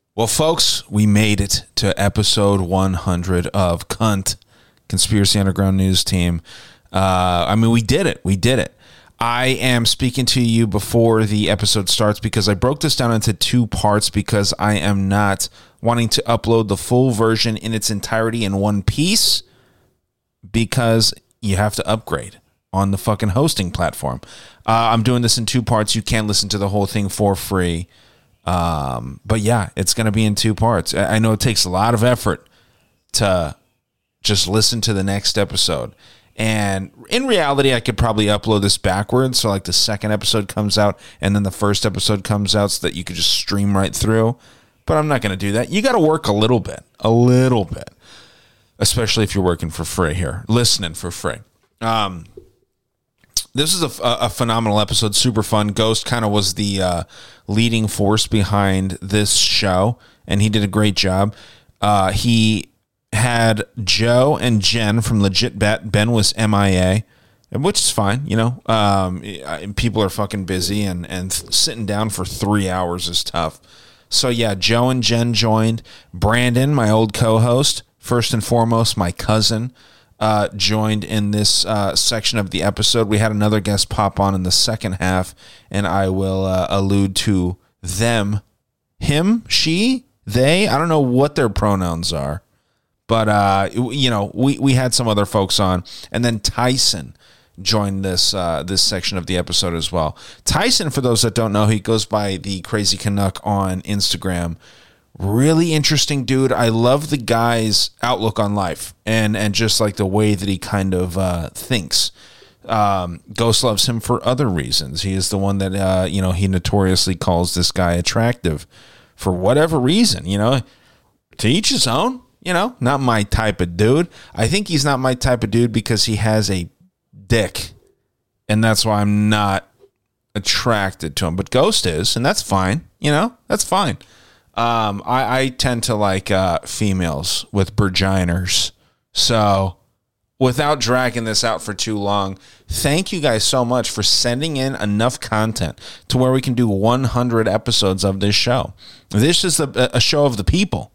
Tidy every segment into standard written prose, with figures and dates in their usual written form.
Well, folks, we made it to episode 100 of Cunt, Conspiracy Underground News Team. We did it. We did it. I am speaking to you before the episode starts because I broke this down into two parts because I am not wanting to upload the full version in its entirety in one piece because you have to upgrade on the fucking hosting platform. I'm doing this in two parts. You can listen to the whole thing for free. But yeah, it's going to be in two parts. I know it takes a lot of effort to just listen to the next episode. And in reality, I could probably upload this backwards. So like the second episode comes out and then the first episode comes out so that you could just stream right through. But I'm not going to do that. You got to work a little bit, especially if you're working for free here, listening for free. This is a phenomenal episode, super fun. Ghost kind of was the leading force behind this show, and he did a great job. He had Joe and Jen from Legit Bet. Ben was MIA, which is fine, you know. People are fucking busy, and sitting down for 3 hours is tough. So, yeah, Joe and Jen joined. Brandon, my old co-host, first and foremost, my cousin, joined in this section of the episode. We had another guest pop on in the second half, and I will allude to them, him, she, they. I don't know what their pronouns are, but we had some other folks on, and then Tyson joined this section of the episode as well. Tyson, for those that don't know, he goes by the Crazy Canuck on Instagram. Really interesting dude. I love the guy's outlook on life and just like the way that he kind of thinks. Ghost loves him for other reasons. He is the one that, he notoriously calls this guy attractive for whatever reason, to each his own, not my type of dude. I think he's not my type of dude because he has a dick, and that's why I'm not attracted to him. But Ghost is, and that's fine. That's fine. I tend to like females with vaginas. So without dragging this out for too long, thank you guys so much for sending in enough content to where we can do 100 episodes of this show. This is a show of the people.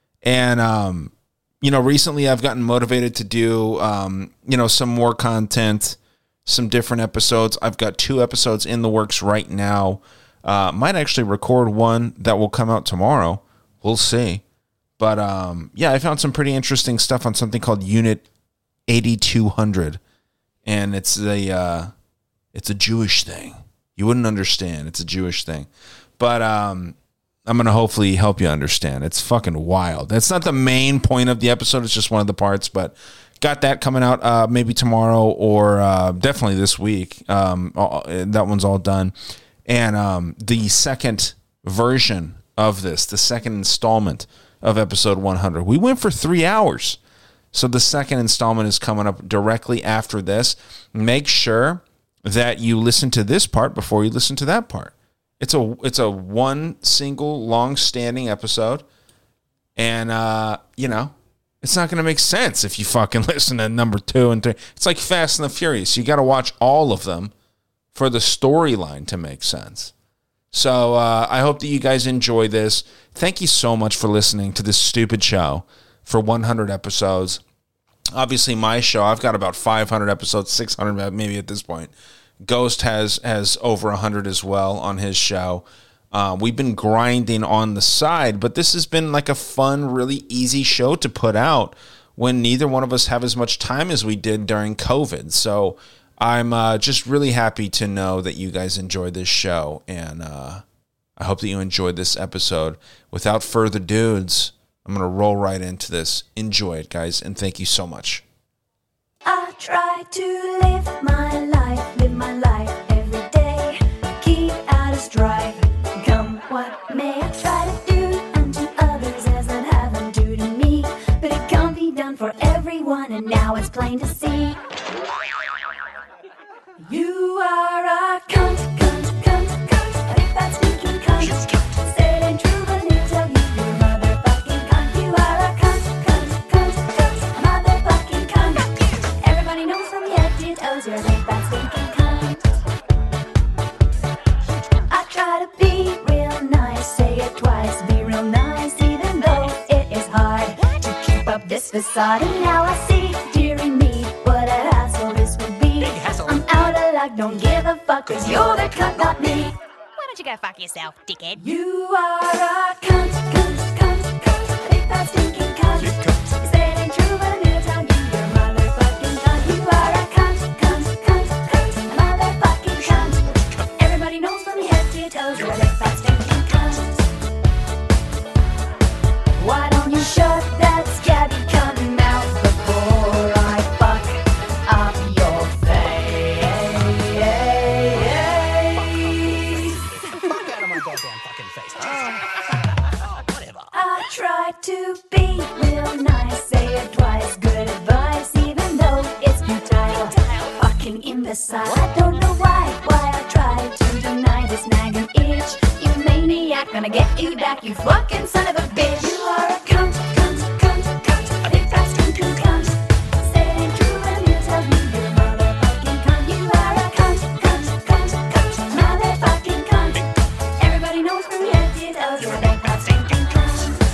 And, recently I've gotten motivated to do, some more content, some different episodes. I've got 2 episodes in the works right now. Might actually record one that will come out tomorrow. We'll see. But, I found some pretty interesting stuff on something called Unit 8200. And it's a Jewish thing. You wouldn't understand. It's a Jewish thing. But I'm going to hopefully help you understand. It's fucking wild. That's not the main point of the episode. It's just one of the parts. But got that coming out maybe tomorrow or definitely this week. That one's all done. And the second version of this, the second installment of episode 100, we went for 3 hours. So the second installment is coming up directly after this. Make sure that you listen to this part before you listen to that part. It's a one single long-standing episode. And, it's not going to make sense if you fucking listen to number 2 and 3. It's like Fast and the Furious. You got to watch all of them for the storyline to make sense. So I hope that you guys enjoy this. Thank you so much for listening to this stupid show for 100 episodes. Obviously, my show, I've got about 500 episodes, 600 maybe at this point. Ghost has over 100 as well on his show. We've been grinding on the side, but this has been like a fun, really easy show to put out when neither one of us have as much time as we did during COVID. So I'm just really happy to know that you guys enjoyed this show, and I hope that you enjoyed this episode. Without further dudes, I'm going to roll right into this. Enjoy it, guys, and thank you so much. I try to live my life every day. Keep out of strife, come what may. I try to do unto others as I'd have them do to me, but it can't be done for everyone, and now it's plain to see. You are a cunt, cunt, cunt, cunt, a big fat stinking cunt. Said ain't true, but he'll tell you you're a motherfucking cunt. You are a cunt, cunt, cunt, cunt, a motherfucking cunt. Everybody knows from your head to your toes you're a big fat stinking cunt. I try to be real nice, say it twice. this facade, and now I see, dearie me, what an asshole this would be. Big hassle. I'm out of luck, don't give a fuck, cause you're the cunt, not me. Why don't you go fuck yourself, dickhead? You are a cunt, cunt, cunt, cunt, big fat stinking cunt. You cunt. You say it ain't true, but I'm gonna tell you, you're a motherfucking cunt. You are a cunt, cunt, cunt, cunt, a motherfucking cunt. Everybody knows from your head to your toes, you're a big fat stinking cunt. Why don't you shut that scabby cunt mouth before I fuck up your face? Fuck out of my goddamn fucking face. Oh, whatever. I try to be real nice, say it twice, good advice, even though it's futile. Fucking imbecile. I don't know why I try to deny this nagging itch. You maniac, gonna get you back, you fucking son of a bitch. You are a cunt, cunt, cunt, cunt, a big fat stinking cunt. Say it ain't true, but you tell me you're a motherfucking cunt. You are a cunt, cunt, cunt, cunt, motherfucking cunt. Everybody knows from your head to your toes, you're a big fat stinking cunt.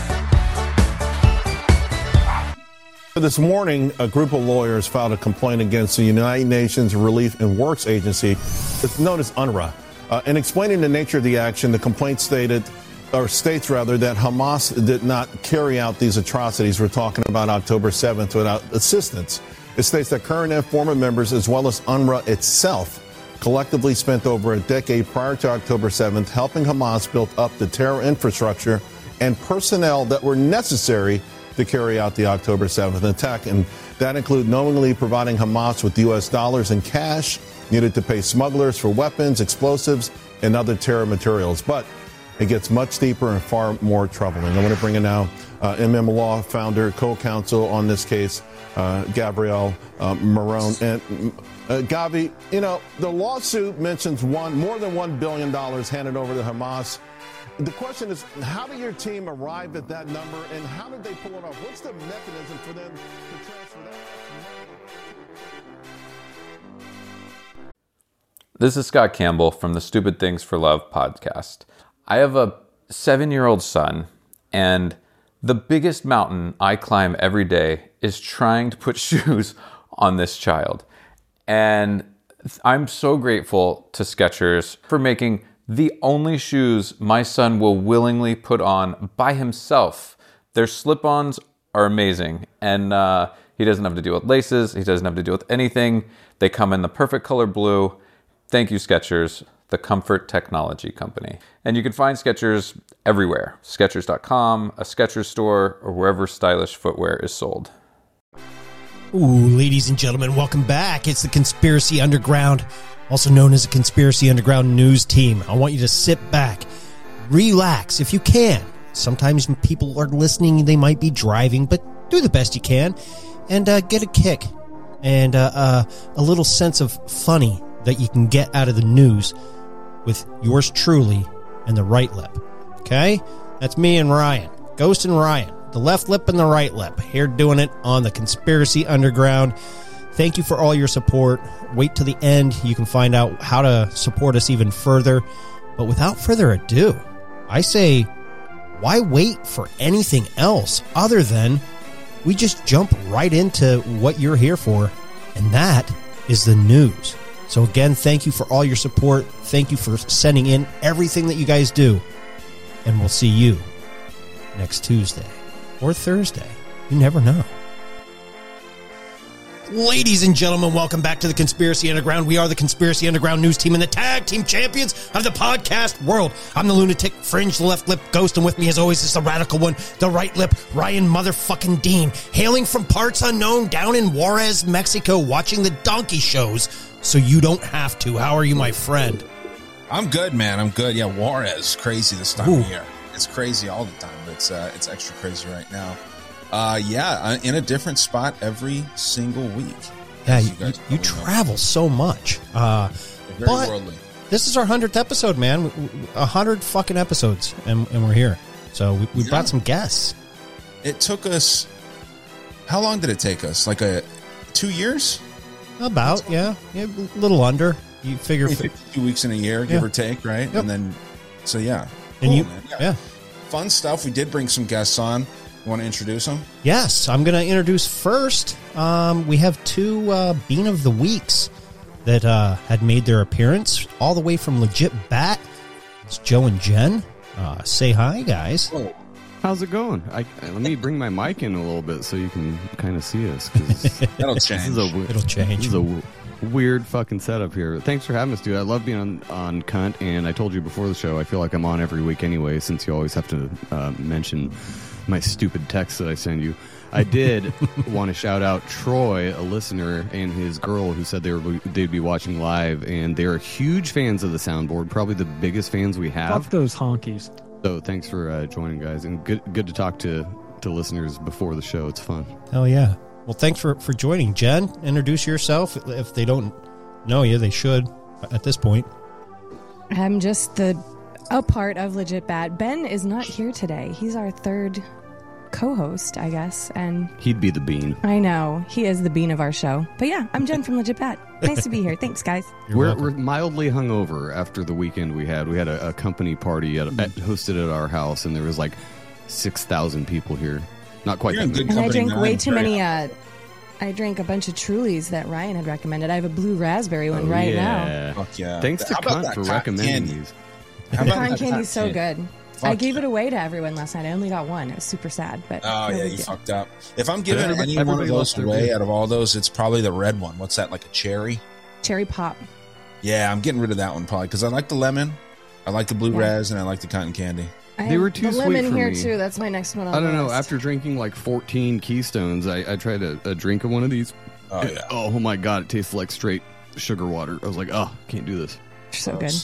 This morning, a group of lawyers filed a complaint against the United Nations Relief and Works Agency. It's known as UNRWA. In explaining the nature of the action, the complaint states that Hamas did not carry out these atrocities we're talking about October 7th without assistance. It states that current and former members, as well as UNRWA itself, collectively spent over a decade prior to October 7th helping Hamas build up the terror infrastructure and personnel that were necessary to carry out the October 7th attack. And that include knowingly providing Hamas with U.S. dollars and cash needed to pay smugglers for weapons, explosives, and other terror materials. But it gets much deeper and far more troubling. I want to bring in now MM Law founder, co-counsel on this case, Gabrielle Marone. And Gavi, you know, the lawsuit mentions more than $1 billion handed over to Hamas. The question is, how did your team arrive at that number, and how did they pull it off? What's the mechanism for them to transfer that money? This is Scott Campbell from the Stupid Things for Love podcast. I have a 7-year-old son, and the biggest mountain I climb every day is trying to put shoes on this child. And I'm so grateful to Skechers for making the only shoes my son will willingly put on by himself. Their slip-ons are amazing, and he doesn't have to deal with laces. He doesn't have to deal with anything. They come in the perfect color blue. Thank you, Skechers, the comfort technology company. And you can find Skechers everywhere. Skechers.com, a Skechers store, or wherever stylish footwear is sold. Ooh, ladies and gentlemen, welcome back. It's the Conspiracy Underground, also known as the Conspiracy Underground News Team. I want you to sit back, relax if you can. Sometimes when people are listening, they might be driving, but do the best you can and get a kick and a little sense of funny that you can get out of the news with yours truly and the right lip. Okay? That's me and Ryan. Ghost and Ryan. The left lip and the right lip. Here doing it on the Conspiracy Underground. Thank you for all your support. Wait till the end. You can find out how to support us even further. But without further ado, I say, why wait for anything else other than we just jump right into what you're here for, and that is the news. So again, thank you for all your support. Thank you for sending in everything that you guys do. And we'll see you next Tuesday or Thursday. You never know. Ladies and gentlemen, welcome back to the Conspiracy Underground. We are the Conspiracy Underground News Team and the tag team champions of the podcast world. I'm the lunatic fringe, the left lip ghost, and with me as always is the radical one, the right lip, Ryan motherfucking Dean, hailing from parts unknown down in Juarez, Mexico, watching the donkey shows so you don't have to. How are you, my friend? I'm good, man. I'm good. Yeah, Juarez, crazy this time of year. It's crazy all the time, but it's extra crazy right now. In a different spot every single week. Yeah, you travel so much. Very worldly. This is our 100th episode, man. 100 fucking episodes, and we're here. So we brought some guests. It took us... How long did it take us? Like 2 years? About, yeah. A little under. You figure... 2 weeks in a year, give or take, right? Yep. And then, so yeah. And cool, you, man. Yeah. Fun stuff. We did bring some guests on. Want to introduce them? Yes, I'm going to introduce first. We have two Bean of the Weeks that had made their appearance all the way from Legit Bat. It's Joe and Jen. Say hi, guys. How's it going? Let me bring my mic in a little bit so you can kind of see us. 'Cause That'll change. It'll change. This is a weird fucking setup here. Thanks for having us, dude. I love being on Cunt, and I told you before the show, I feel like I'm on every week anyway, since you always have to mention my stupid text that I send you. I did want to shout out Troy, a listener, and his girl who said they'd be watching live, and they're huge fans of the soundboard, probably the biggest fans we have. Fuck those honkies. So thanks for joining, guys, and good to talk to listeners before the show. It's fun. Hell yeah. Well, thanks for joining. Jen, introduce yourself. If they don't know you, they should at this point. I'm just a part of Legit Bat. Ben is not here today. He's our third co-host, I guess, and He'd be the bean. I know he is the bean of our show. But yeah, I'm Jen from Legit Bat. Nice to be here. Thanks, guys. We're mildly hungover after the weekend we had. We had a company party hosted at our house, and there was like 6,000 people here. Not quite that many. And I drank way too many. I drank a bunch of Trulies that Ryan had recommended. I have a blue raspberry one now. Yeah. Fuck yeah. Thanks to Cunt for recommending these. How about Cotton that candy's so candy? good. Fuck I gave yeah. it away to everyone last night. I only got one. It was super sad, but Oh, no yeah, big you deal. fucked up. If I'm giving any one Everybody of those lost their away beer. out of all those, it's probably the red one. What's that, like a cherry? Cherry pop. Yeah, I'm getting rid of that one probably because I like the lemon, I like the blue raz, and I like the cotton candy. I They were have too the sweet lemon for here me. too. That's my next one on I don't the know. list. After drinking like 14 Keystones, I tried a drink of one of these. Oh, yeah. Oh my God, it tastes like straight sugar water. I was like, oh, can't do this. So good.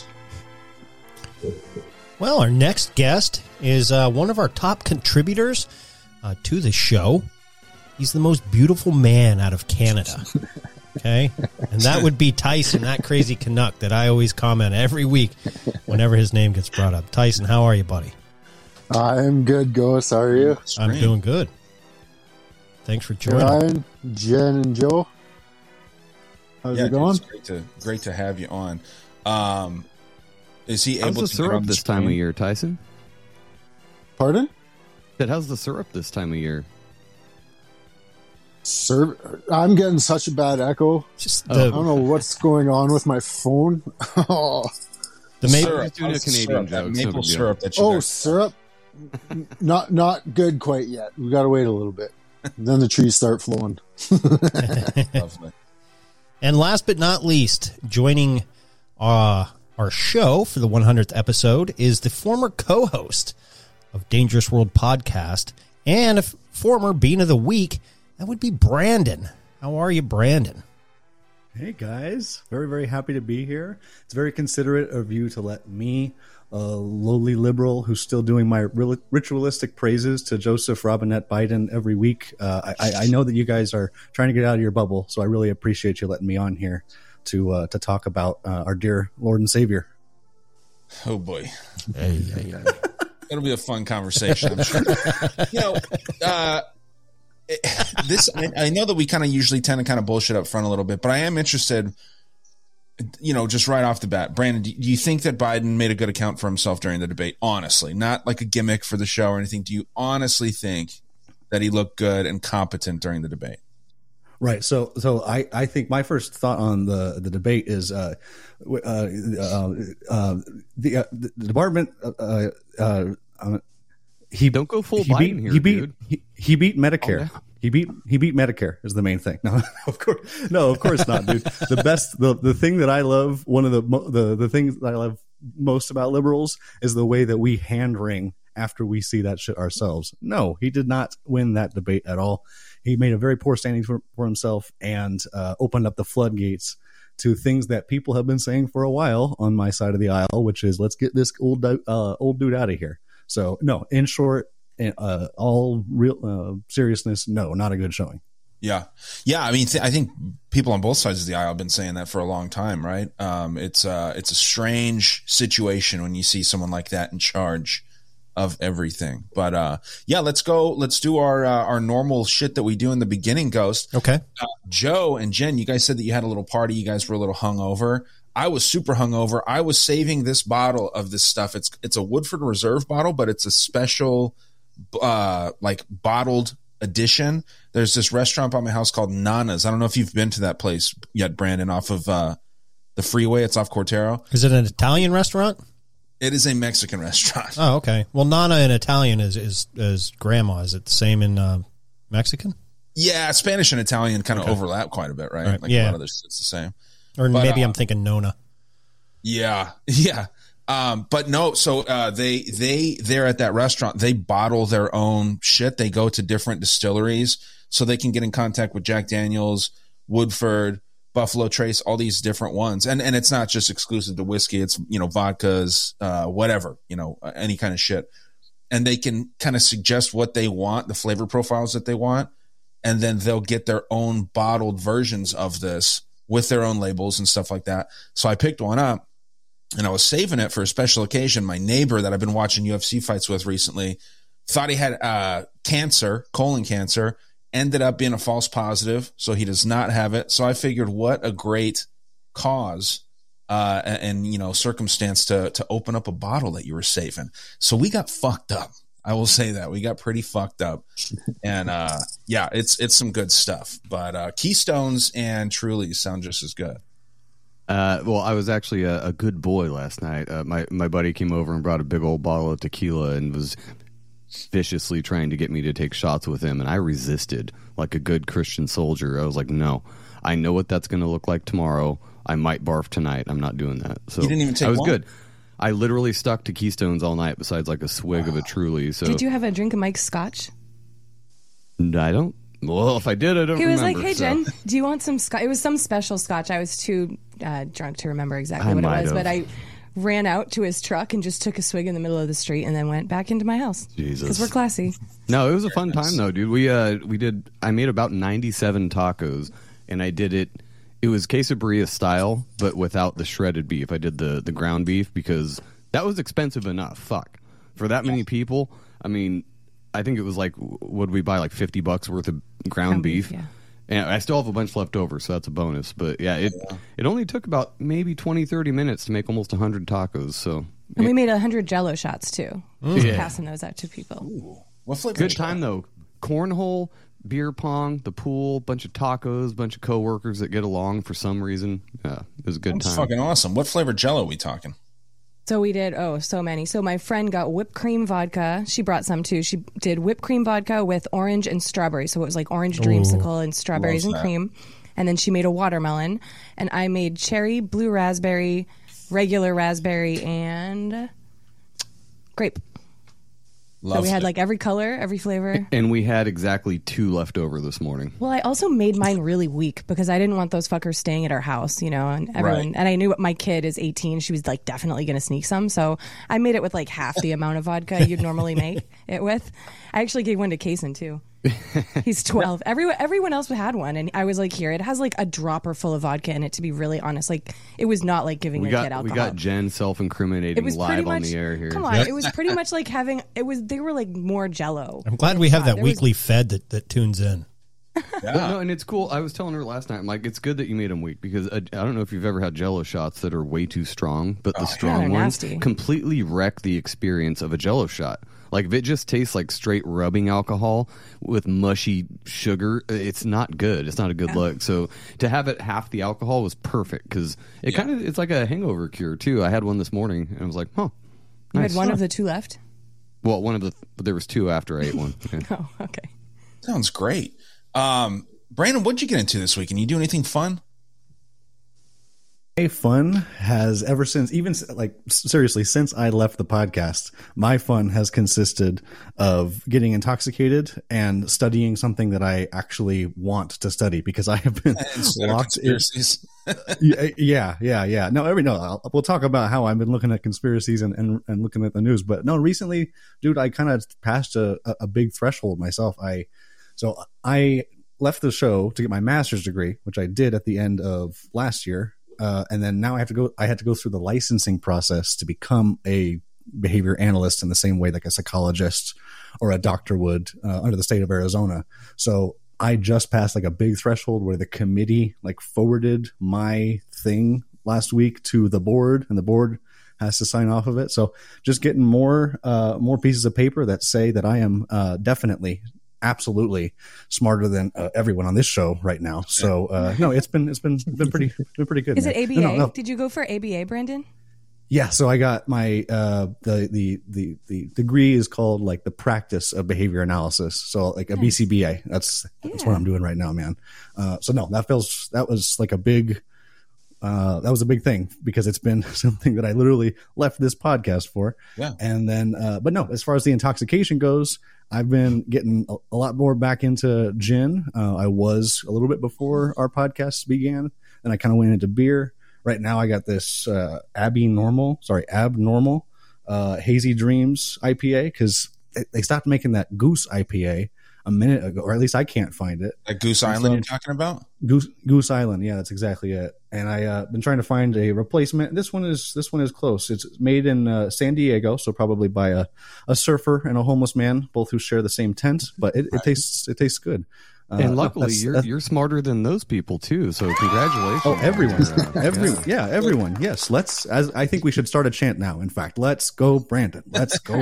Well, our next guest is one of our top contributors to the show. He's the most beautiful man out of Canada. Okay? And that would be Tyson, that crazy Canuck that I always comment every week whenever his name gets brought up. Tyson, how are you, buddy? I'm good, Ghost. How are you? I'm doing good. Thanks for joining. Ryan, Jen, and Joe. How's it going? It's great to have you on. Is he How's able the to get on syrup the this time of screen? year, Tyson? Pardon? How's the syrup this time of year? Sir, I'm getting such a bad echo. Just I don't know what's going on with my phone. Oh, the maple. Syrup. Just doing a How's the Canadian syrup, joke, that it's no maple big deal. syrup that you oh, guys- syrup. Not good quite yet. We got to wait a little bit. Then the trees start flowing. Lovely. And last but not least, joining our show for the 100th episode is the former co-host of Dangerous World Podcast and a former Bean of the Week. That would be Brandon. How are you, Brandon? Hey guys, very, very happy to be here. It's very considerate of you to let me, a lowly liberal who's still doing my ritualistic praises to Joseph Robinette Biden every week. I know that you guys are trying to get out of your bubble, so I really appreciate you letting me on here to talk about our dear Lord and Savior. Oh boy. It'll be a fun conversation, I'm sure. I know that we kind of usually tend to kind of bullshit up front a little bit, but I am interested, just right off the bat. Brandon, do you think that Biden made a good account for himself during the debate? Honestly, not like a gimmick for the show or anything. Do you honestly think that he looked good and competent during the debate? Right. So I think my first thought on the debate is the department. He Don't go full Biden here, dude. He beat Medicare. Oh, He beat Medicare is the main thing. No, of course not, dude. The thing that I love, one of the things that I love most about liberals is the way that we hand wring after we see that shit ourselves. No, he did not win that debate at all. He made a very poor standing for himself and opened up the floodgates to things that people have been saying for a while on my side of the aisle, which is let's get this old dude out of here. So no, in short, all real seriousness, no, not a good showing. Yeah. I mean, I think people on both sides of the aisle have been saying that for a long time, right? It's a strange situation when you see someone like that in charge of everything. But let's go. Let's do our normal shit that we do in the beginning, Ghost. Okay. Joe and Jen, you guys said that you had a little party. You guys were a little hungover. I was super hungover. I was saving this bottle of this stuff. It's a Woodford Reserve bottle, but it's a special like bottled edition. There's this restaurant by my house called Nana's. I don't know if you've been to that place yet, Brandon, off of the freeway. It's off Cortero. Is it an Italian restaurant? It is a Mexican restaurant. Oh, okay. Well, Nana in Italian is grandma. Is it the same in Mexican? Yeah, Spanish and Italian kind of overlap quite a bit, right? Like a lot of this, it's the same. Or maybe I'm thinking Nona. Yeah. But no, so they're at that restaurant. They bottle their own shit. They go to different distilleries so they can get in contact with Jack Daniels, Woodford, Buffalo Trace, all these different ones. And it's not just exclusive to whiskey. It's, vodkas, whatever, any kind of shit. And they can kind of suggest what they want, the flavor profiles that they want. And then they'll get their own bottled versions of this with their own labels and stuff like that. So I picked one up and I was saving it for a special occasion. My neighbor that I've been watching UFC fights with recently thought he had cancer, colon cancer, ended up being a false positive. So he does not have it. So I figured what a great cause and circumstance to open up a bottle that you were saving. So we got fucked up. I will say that we got pretty fucked up, and it's some good stuff. But Keystones and Trulies sound just as good. Well, I was actually a good boy last night. My buddy came over and brought a big old bottle of tequila and was viciously trying to get me to take shots with him, and I resisted like a good Christian soldier. I was like, no, I know what that's going to look like tomorrow. I might barf tonight. I'm not doing that. So you didn't even take I was one? good. I literally stuck to Keystones all night besides like a swig of a Truly. So did you have a drink of Mike's scotch? I don't. Well, if I did, I don't remember. He was like, hey, Jen, do you want some scotch? It was some special scotch. I was too drunk to remember exactly what it was. But I ran out to his truck and just took a swig in the middle of the street and then went back into my house. Jesus. Because we're classy. No, it was a fun time, though, dude. I made about 97 tacos, and I did it. It was quesadilla style, but without the shredded beef. I did the ground beef because that was expensive enough. Fuck. For that many people, I mean, I think it was like, would we buy like $50 worth of ground beef? Yeah. And I still have a bunch left over, so that's a bonus. But yeah, it only took about maybe 20, 30 minutes to make almost 100 tacos. So And we made 100 Jell-O shots too. Just Yeah. passing those out to people. Ooh. What flavor? Good time though. Cornhole, beer pong, the pool, bunch of tacos, bunch of coworkers that get along for some reason. Yeah, it was a good That's time. fucking awesome. What flavor Jell-O are we talking? So we did, so many. So my friend got whipped cream vodka. She brought some too. She did whipped cream vodka with orange and strawberry. So it was like orange dreamsicle and strawberries and cream. And then she made a watermelon. And I made cherry, blue raspberry, regular raspberry, and grape. So we had like every color, every flavor. And we had exactly 2 left over this morning. Well, I also made mine really weak because I didn't want those fuckers staying at our house, and everyone. And I knew my kid is 18; she was like definitely going to sneak some. So I made it with like half the amount of vodka you'd normally make it with. I actually gave one to Kaysen too. He's 12. Everyone else had one, and I was like, "Here, it has like a dropper full of vodka in it." To be really honest, like it was not like giving a kid alcohol. We got Jen self-incriminating live on the air here. Come on, it was pretty much like having it was. They were like more Jell-O. I'm glad we have that weekly fed that tunes in. Yeah. Well, no, and it's cool. I was telling her last night, I'm like, it's good that you made them weak because I don't know if you've ever had Jell-O shots that are way too strong, but the strong ones completely wreck the experience of a Jell-O shot. Like if it just tastes like straight rubbing alcohol with mushy sugar, it's not good. It's not a good look. So to have it half the alcohol was perfect because it kind of it's like a hangover cure too. I had one this morning and I was like, huh. You Nice. had one of the 2 left? Well, but there was 2 after I ate one. Okay. Oh, okay. Sounds great. Brandon, what'd you get into this week? And you do anything fun? Fun has ever since, even like seriously, since I left the podcast, my fun has consisted of getting intoxicated and studying something that I actually want to study because I have been locked in. Yeah. We'll talk about how I've been looking at conspiracies and looking at the news. But no, recently, dude, I kind of passed a big threshold myself. So I left the show to get my master's degree, which I did at the end of last year. And then now I had to go through the licensing process to become a behavior analyst in the same way like a psychologist or a doctor would under the state of Arizona. So I just passed like a big threshold where the committee like forwarded my thing last week to the board, and the board has to sign off of it. So just getting more pieces of paper that say that I am definitely, absolutely smarter than everyone on this show right now. So no, it's been pretty good. Is man. it ABA? No. Did you go for ABA, Brandon? Yeah, so I got my the degree is called like the practice of behavior analysis. So like a BCBA. That's what I'm doing right now, man. So no, that was like a big thing because it's been something that I literally left this podcast for. Yeah. And then but no, as far as the intoxication goes, I've been getting a lot more back into gin. I was a little bit before our podcast began, and I kind of went into beer. Right now, I got this Abnormal Hazy Dreams IPA because they stopped making that Goose IPA a minute ago, or at least I can't find it. That Goose Island you're talking about? Goose Island, yeah, that's exactly it. And I've been trying to find a replacement. This one is close. It's made in San Diego, so probably by a surfer and a homeless man, both who share the same tent. But it tastes good. And luckily, you're smarter than those people too. So congratulations! Oh, everyone. Yes, I think we should start a chant now. In fact, let's go, Brandon. Let's go.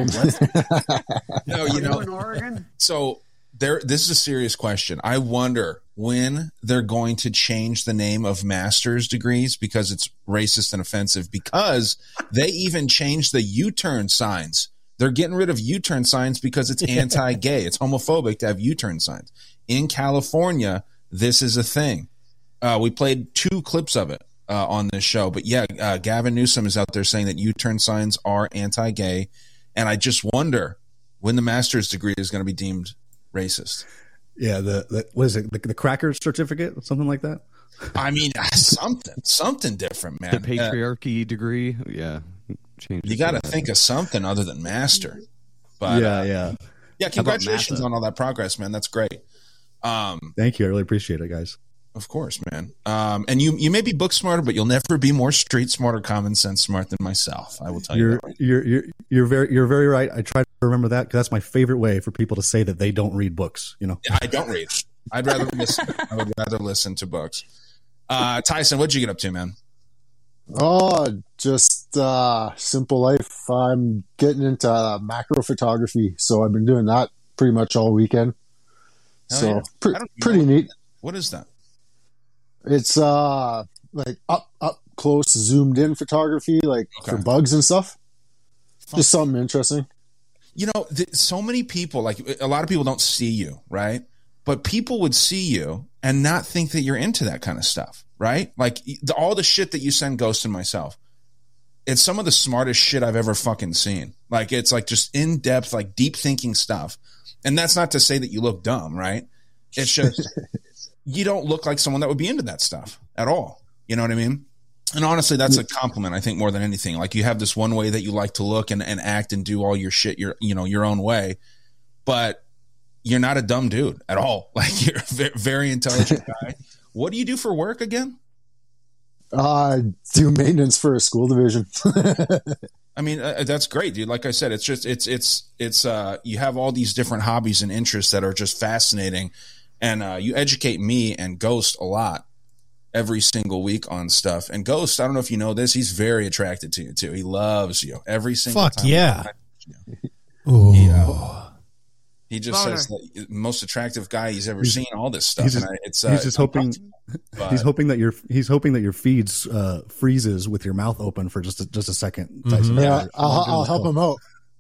No, in Oregon. So this is a serious question. I wonder when they're going to change the name of master's degrees because it's racist and offensive. Because they even changed the U-turn signs. They're getting rid of U-turn signs because it's anti-gay. It's homophobic to have U-turn signs. In California, this is a thing. We played 2 clips of it on this show. But yeah, Gavin Newsom is out there saying that U-turn signs are anti-gay. And I just wonder when the master's degree is going to be deemed racist. Yeah, what is it? The cracker certificate, something like that? I mean, something different, man. The patriarchy degree, yeah. You got to think of something other than master. But yeah. Congratulations on all that progress, man. That's great. Thank you. I really appreciate it, guys. Of course, man. And you may be book smarter, but you'll never be more street smart or common sense smart than myself. I will tell you. You're very right. I try to remember that because that's my favorite way for people to say that they don't read books. Yeah, I don't read. I'd rather listen. I would rather listen to books. Tyson, what'd you get up to, man? Oh, just simple life. I'm getting into macro photography, so I've been doing that pretty much all weekend. So pretty neat. What is that? It's like up close, zoomed in photography, like for bugs and stuff. Fun. Just something interesting. So many people, like a lot of people don't see you, right? But people would see you and not think that you're into that kind of stuff, right? Like all the shit that you send Ghost and myself. It's some of the smartest shit I've ever fucking seen. Like it's like just in depth, like deep thinking stuff. And that's not to say that you look dumb, right? It's just you don't look like someone that would be into that stuff at all. You know what I mean? And honestly, that's a compliment, I think, more than anything. Like you have this one way that you like to look and act and do all your shit your own way, but you're not a dumb dude at all. Like you're a very intelligent guy. What do you do for work again? Do maintenance for a school division. I mean, that's great, dude. Like I said, it's just, it's you have all these different hobbies and interests that are just fascinating. And you educate me and Ghost a lot every single week on stuff. And Ghost, I don't know if you know this, he's very attracted to you too. He loves you every single time. Fuck yeah. He just says the most attractive guy he's ever seen. All this stuff. He's just hoping. He's hoping that your feeds freezes with your mouth open for just a second. Mm-hmm. Yeah, I'll help him out.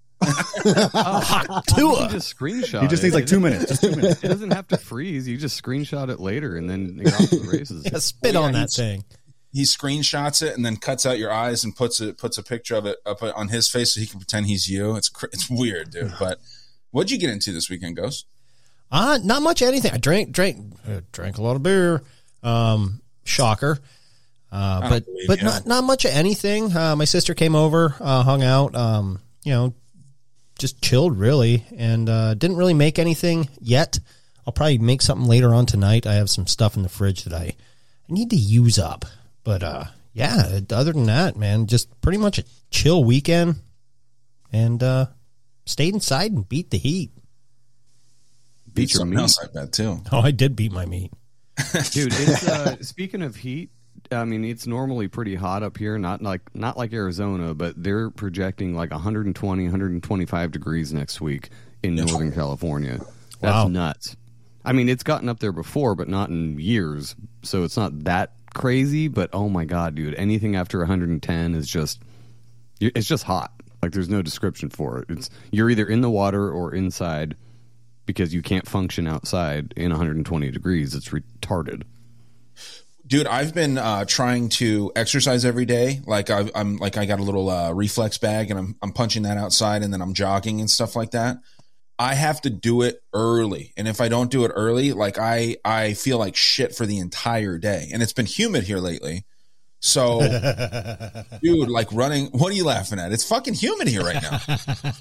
You just screenshot. He just needs like 2 minutes. Just 2 minutes. It doesn't have to freeze. You just screenshot it later, and then you're off to the races. Yeah, spit on that thing. He screenshots it and then cuts out your eyes and puts a picture of it up on his face so he can pretend he's you. It's weird, dude. But what'd you get into this weekend, Ghost? Not much of anything. I drank a lot of beer. Shocker. But not much of anything. My sister came over, hung out, just chilled really, and didn't really make anything yet. I'll probably make something later on tonight. I have some stuff in the fridge that I need to use up. But other than that, man, just pretty much a chill weekend, and stayed inside and beat the heat. Beat something else, I bet too. Oh, I did beat my meat. Dude, speaking of heat, I mean, it's normally pretty hot up here, not like Arizona, but they're projecting like 120, 125 degrees next week in Northern California. That's nuts. I mean, it's gotten up there before, but not in years, so it's not that crazy. But oh my god, dude, anything after 110 is just hot. Like there's no description for it. You're either in the water or inside because you can't function outside in 120 degrees. It's retarded. Dude, I've been trying to exercise every day. Like I got a little reflex bag, and I'm punching that outside, and then I'm jogging and stuff like that. I have to do it early, and if I don't do it early, like I feel like shit for the entire day. And it's been humid here lately, so dude, like running. What are you laughing at? It's fucking humid here right now.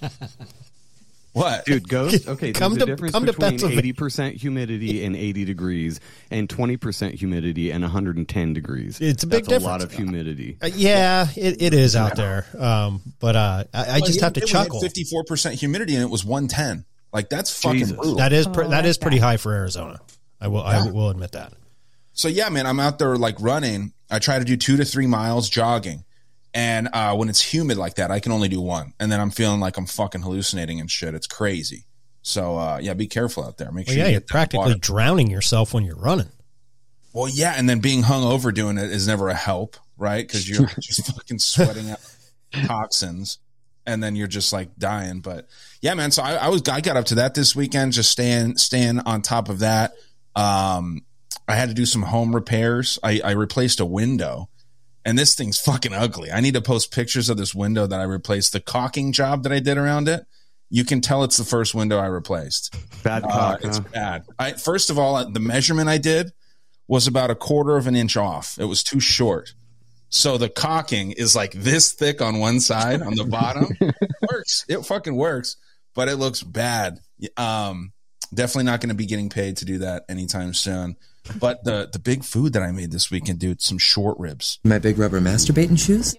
What? Dude, Ghost? Okay, Come there's a to- difference come to between Pennsylvania. 80% humidity and 80 degrees and 20% humidity and 110 degrees. It's a big That's difference. a lot of humidity. Yeah, it is out there. But I just have to chuckle. 54% humidity, and it was 110. Like that's fucking Jesus. brutal. That is pretty high for Arizona. I will admit that. So yeah, man, I'm out there like running. I try to do 2 to 3 miles jogging. And when it's humid like that, I can only do 1. And then I'm feeling like I'm fucking hallucinating and shit. It's crazy. So yeah, be careful out there. Make sure You're you get that practically water. drowning yourself when you're running. Well, yeah, and then being hungover doing it is never a help, right? Because you're just fucking sweating out toxins, and then you're just like dying. But yeah, man. So I got up to that this weekend, just staying on top of that. I had to do some home repairs. I replaced a window, and this thing's fucking ugly. I need to post pictures of this window that I replaced. The caulking job that I did around it, you can tell it's the first window I replaced. Bad caulk, It's huh? bad. First of all, the measurement I did was about 1/4 of an inch off. It was too short. So the caulking is like this thick on one side, on the bottom. It works. It fucking works, but it looks bad. Definitely not going to be getting paid to do that anytime soon. But the big food that I made this weekend, dude, some short ribs. My big rubber masturbating shoes?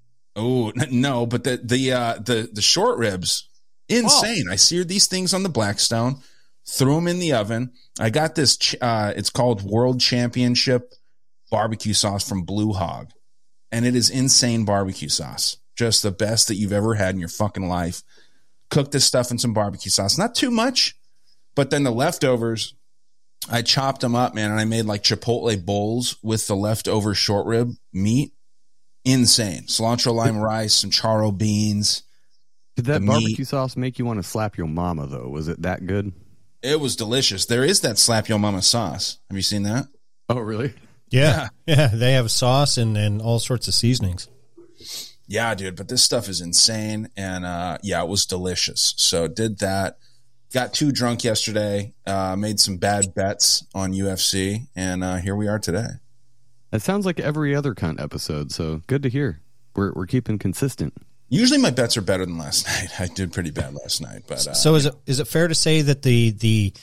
Oh no, but the short ribs, insane. I seared these things on the Blackstone, threw them in the oven. I got this. It's called World Championship barbecue sauce from Blue Hog, and it is insane barbecue sauce. Just the best that you've ever had in your fucking life. Cooked this stuff in some barbecue sauce, not too much, but then the leftovers, I chopped them up, man, and I made like Chipotle bowls with the leftover short rib meat. Insane. Cilantro lime rice, some charro beans. Did that the barbecue meat. sauce make you want to slap your mama, though? Was it that good? It was delicious. There is that Slap Yo Mama sauce. Have you seen that? Oh, really? Yeah. They have sauce and all sorts of seasonings. Yeah, dude, but this stuff is insane. And yeah, it was delicious. So did that. Got too drunk yesterday. Made some bad bets on UFC. And here we are today. That sounds like every other cunt episode, so good to hear. We're keeping consistent. Usually my bets are better than last night. I did pretty bad last night. But So is it fair to say that the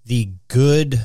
good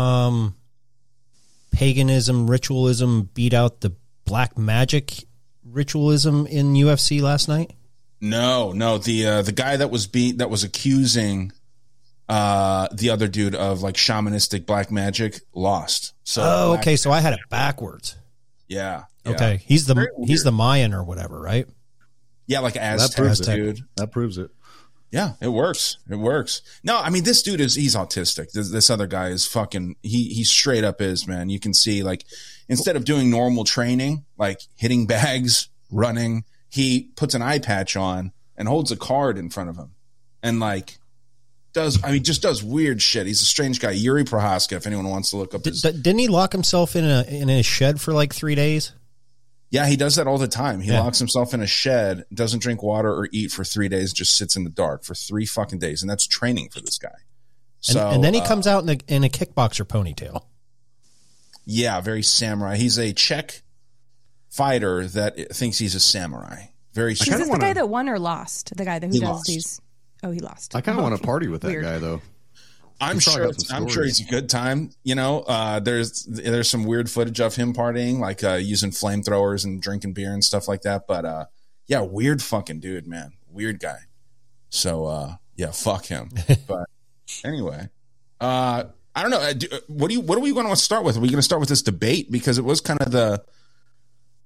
paganism, ritualism beat out the black magic ritualism in UFC last night? No. The guy that was accusing the other dude of like shamanistic black magic lost. So okay. So I had it backwards. Yeah. Okay. He's the Mayan or whatever, right? Yeah, like That proves Aztec, it. dude. That proves it. Yeah, it works. It works. No, I mean, this dude he's autistic. This other guy is fucking, he straight up is, man. You can see, like, instead of doing normal training, like hitting bags, running, he puts an eye patch on and holds a card in front of him and like just does weird shit. He's a strange guy. Yuri Prohaska, if anyone wants to look up his. Didn't he lock himself in a shed for like 3 days? Yeah, he does that all the time. He Yeah. locks himself in a shed, doesn't drink water or eat for 3 days, just sits in the dark for 3 fucking days. And that's training for this guy. So, And then he comes out in a kickboxer ponytail. Yeah, very samurai. He's a Czech fighter that thinks he's a samurai. Very Is strange. this the guy that won or lost? The guy that who He does lost. these? Oh, he lost. I kind of want to party with that Weird. guy, though. I'm He's probably sure. got some I'm sure stories. it's a good time. You know, there's some weird footage of him partying, like using flamethrowers and drinking beer and stuff like that. But yeah, weird fucking dude, man. Weird guy. So yeah, fuck him. But anyway, I don't know. What are we going to start with? Are we going to start with this debate because it was kind of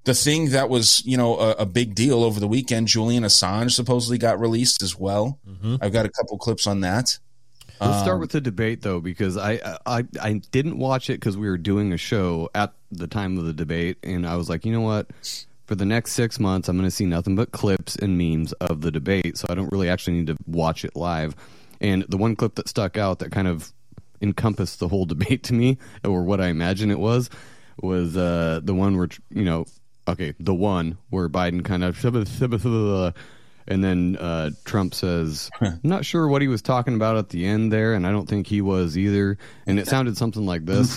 the thing that was, a big deal over the weekend, Julian Assange supposedly got released as well. Mm-hmm. I've got a couple clips on that. Let's start with the debate, though, because I didn't watch it because we were doing a show at the time of the debate, and I was like, you know what? For the next 6 months, I'm going to see nothing but clips and memes of the debate, so I don't really actually need to watch it live. And the one clip that stuck out that kind of encompassed the whole debate to me, or what I imagine it was the one where, the one where Biden kind of... And then Trump says, I'm not sure what he was talking about at the end there, and I don't think he was either. And it sounded something like this.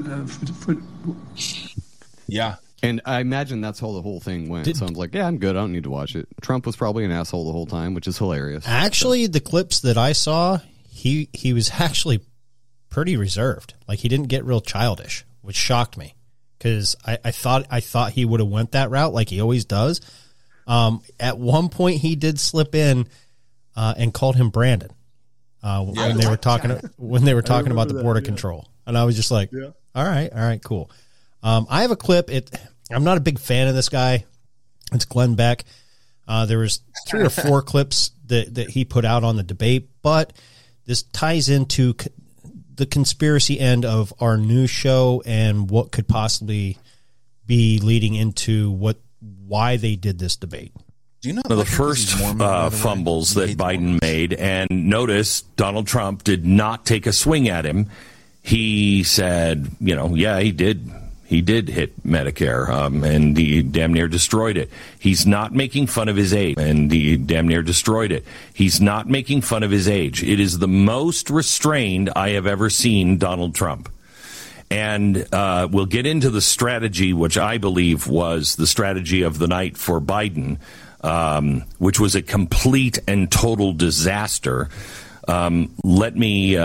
Yeah. And I imagine that's how the whole thing went. So I was like, yeah, I'm good. I don't need to watch it. Trump was probably an asshole the whole time, which is hilarious. Actually, the clips that I saw, he was actually pretty reserved. Like, he didn't get real childish, which shocked me. Because I thought he would have went that route like he always does. At one point, he did slip in and called him Brandon when they were talking about the border control, and I was just like, all right, cool. I have a clip. I'm not a big fan of this guy. It's Glenn Beck. There was 3 or 4 clips that he put out on the debate, but this ties into the conspiracy end of our news show and what could possibly be leading into why they did this debate. Do you know the first fumbles that Biden made, and notice Donald Trump did not take a swing at him. He said, he did hit Medicare, and he damn near destroyed it. He's not making fun of his age, and he damn near destroyed it. He's not making fun of his age. It is the most restrained I have ever seen Donald Trump. And we'll get into the strategy, which I believe was the strategy of the night for Biden, which was a complete and total disaster. Let me,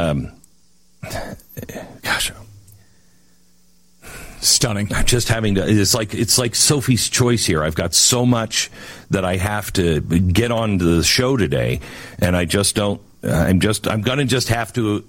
stunning. Just having to, it's like Sophie's Choice here. I've got so much that I have to get on to the show today, and I just don't. I'm going to just have to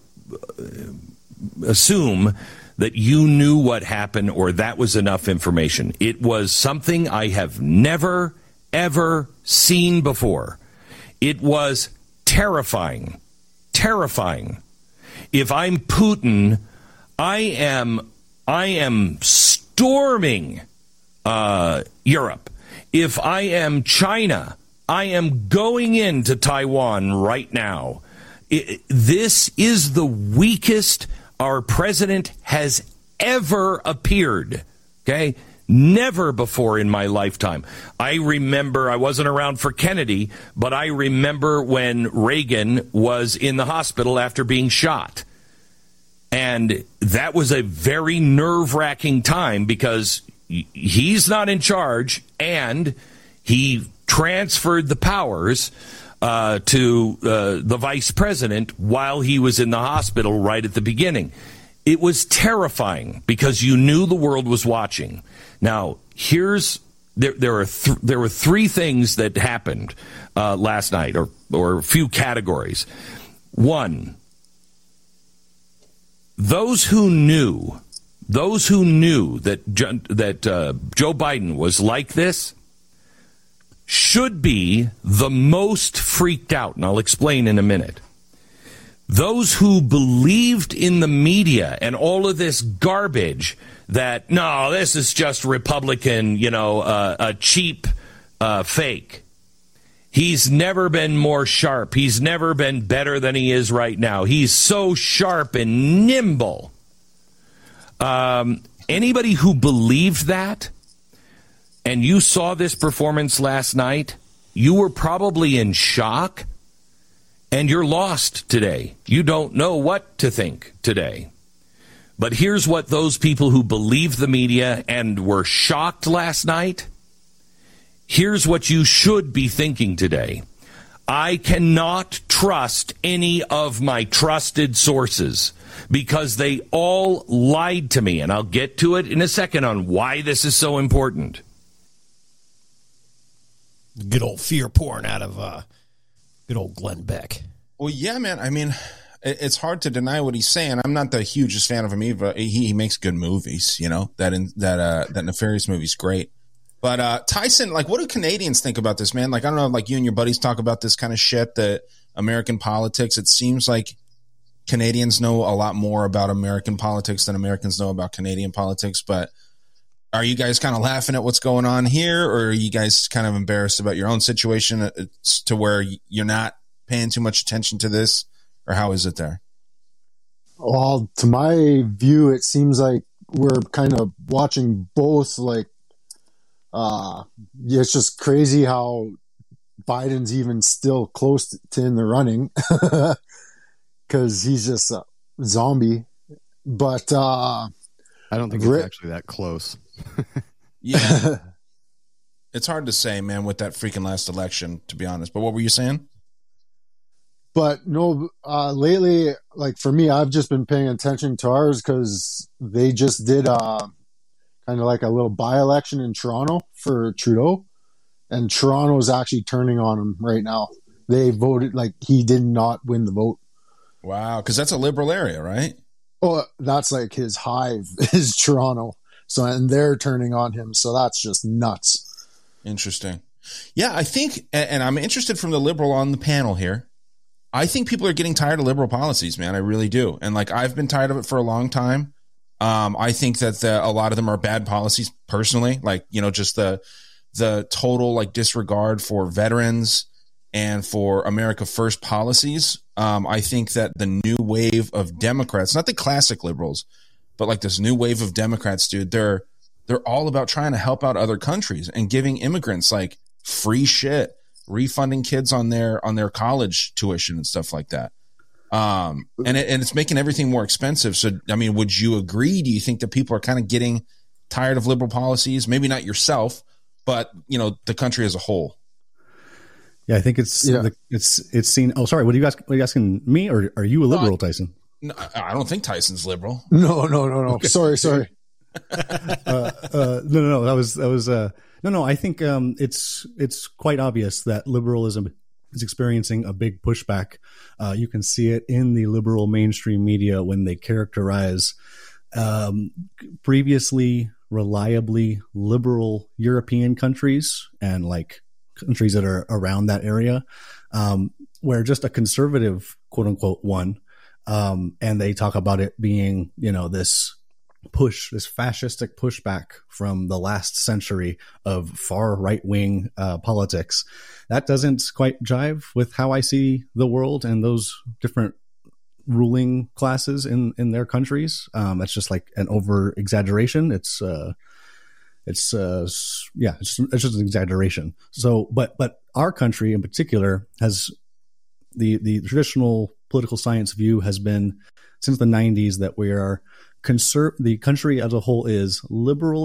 assume that you knew what happened, or that was enough information. It was something I have never, ever seen before. It was terrifying. Terrifying. If I'm Putin, I am storming Europe. If I am China, I am going into Taiwan right now. This is the weakest our president has ever appeared. Okay? Never before in my lifetime. I remember, I wasn't around for Kennedy, but I remember when Reagan was in the hospital after being shot. And that was a very nerve-wracking time because he's not in charge, and he transferred the powers to the vice president while he was in the hospital right at the beginning. It was terrifying because you knew the world was watching. Now, there were 3 things that happened last night, or a few categories. One, those who knew that Joe Biden was like this should be the most freaked out, and I'll explain in a minute. Those who believed in the media and all of this garbage that, no, this is just Republican, a cheap fake. He's never been more sharp. He's never been better than he is right now. He's so sharp and nimble. Anybody who believed that, and you saw this performance last night, you were probably in shock, and you're lost today. You don't know what to think today. But here's what those people who believed the media and were shocked last night, here's what you should be thinking today. I cannot trust any of my trusted sources because they all lied to me. And I'll get to it in a second on why this is so important. Good old fear pouring out of good old Glenn Beck. Well, yeah, man. I mean, it's hard to deny what he's saying. I'm not the hugest fan of him either. He makes good movies, that Nefarious movie's great. But Tyson, like, what do Canadians think about this, man? Like, I don't know, like you and your buddies talk about this kind of shit, that American politics. It seems like Canadians know a lot more about American politics than Americans know about Canadian politics. But are you guys kind of laughing at what's going on here, or are you guys kind of embarrassed about your own situation to where you're not paying too much attention to this, or how is it there? Well, to my view, it seems like we're kind of watching both. Like, it's just crazy how Biden's even still close to in the running because he's just a zombie. But I don't think it's actually that close. Yeah. It's hard to say, man, with that freaking last election, to be honest. But what were you saying? But no, lately, like for me, I've just been paying attention to ours because they just did kind of like a little by-election in Toronto for Trudeau, and Toronto's actually turning on him right now. They voted like he did not win the vote. Wow, because that's a liberal area, right? Oh, that's like his hive is Toronto. So, and they're turning on him. So that's just nuts. Interesting. Yeah, I think, and I'm interested from the liberal on the panel here. I think people are getting tired of liberal policies, man. I really do. And like, I've been tired of it for a long time. I think that a lot of them are bad policies personally. Like, you know, just the total like disregard for veterans and for America First policies. I think that the new wave of Democrats, not the classic liberals, but like this new wave of Democrats, dude, they're all about trying to help out other countries and giving immigrants like free shit, refunding kids on their college tuition and stuff like that. And it's making everything more expensive. So, I mean, would you agree? Do you think that people are kind of getting tired of liberal policies? Maybe not yourself, but you know, the country as a whole. Yeah, I think it's seen. Oh, sorry. What are you asking me, or are you a liberal, Tyson? No, I don't think Tyson's liberal. No. Okay. Sorry. No. That was no. I think it's quite obvious that liberalism is experiencing a big pushback. You can see it in the liberal mainstream media when they characterize previously reliably liberal European countries and like countries that are around that area, where just a conservative, quote unquote, one. And they talk about it being, you know, this fascistic pushback from the last century of far right wing politics. That doesn't quite jive with how I see the world and those different ruling classes in their countries. That's just like an over exaggeration. It's just an exaggeration. So, but our country in particular has the traditional political science view has been since the 90s that we are the country as a whole is liberal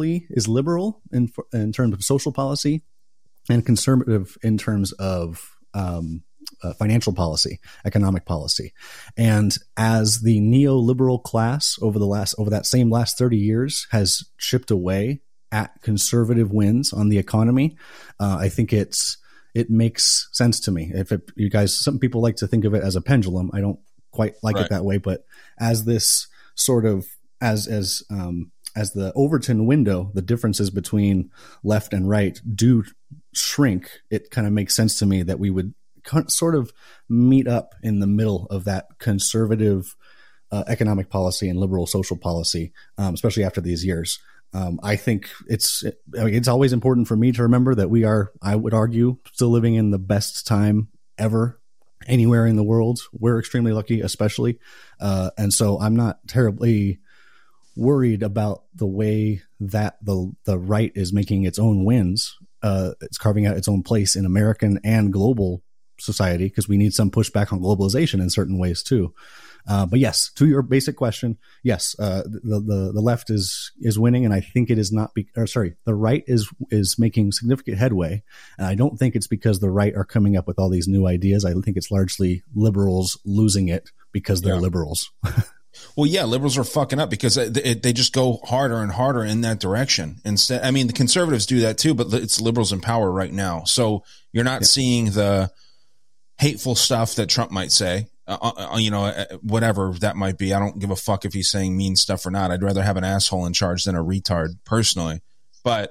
in terms of social policy and conservative in terms of financial policy, economic policy. And as the neoliberal class over that same last 30 years has chipped away at conservative wins on the economy, I think it makes sense to me. Some people like to think of it as a pendulum. I don't quite like it that way, but as this sort of as the Overton window, the differences between left and right do shrink. It kind of makes sense to me that we would sort of meet up in the middle of that conservative economic policy and liberal social policy, especially after these years. I think it's always important for me to remember that we are, I would argue, still living in the best time ever anywhere in the world. We're extremely lucky, especially. And so I'm not terribly worried about the way that the right is making its own wins. It's carving out its own place in American and global society, because we need some pushback on globalization in certain ways too. But yes, to your basic question, yes, the left is winning, and I think it is not. The right is making significant headway, and I don't think it's because the right are coming up with all these new ideas. I think it's largely liberals losing it because they're liberals. Well, yeah, liberals are fucking up because they just go harder and harder in that direction. Instead, I mean, the conservatives do that too, but it's liberals in power right now, so you're not seeing the hateful stuff that Trump might say. Whatever that might be. I don't give a fuck if he's saying mean stuff or not. I'd rather have an asshole in charge than a retard personally. But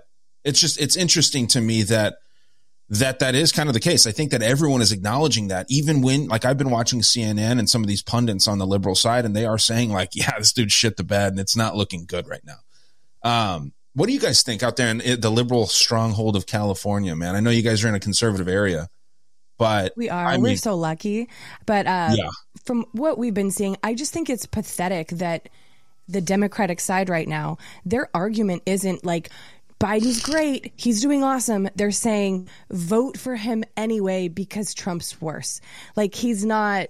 it's interesting to me that is kind of the case. I think that everyone is acknowledging that, even when, like, I've been watching CNN and some of these pundits on the liberal side, and they are saying, like, yeah, this dude shit the bed and it's not looking good right now. What do you guys think out there in the liberal stronghold of California, man? I know you guys are in a conservative area, but we are. We're so lucky. But from what we've been seeing, I just think it's pathetic that the Democratic side right now, their argument isn't like, Biden's great, he's doing awesome. They're saying vote for him anyway because Trump's worse. Like, he's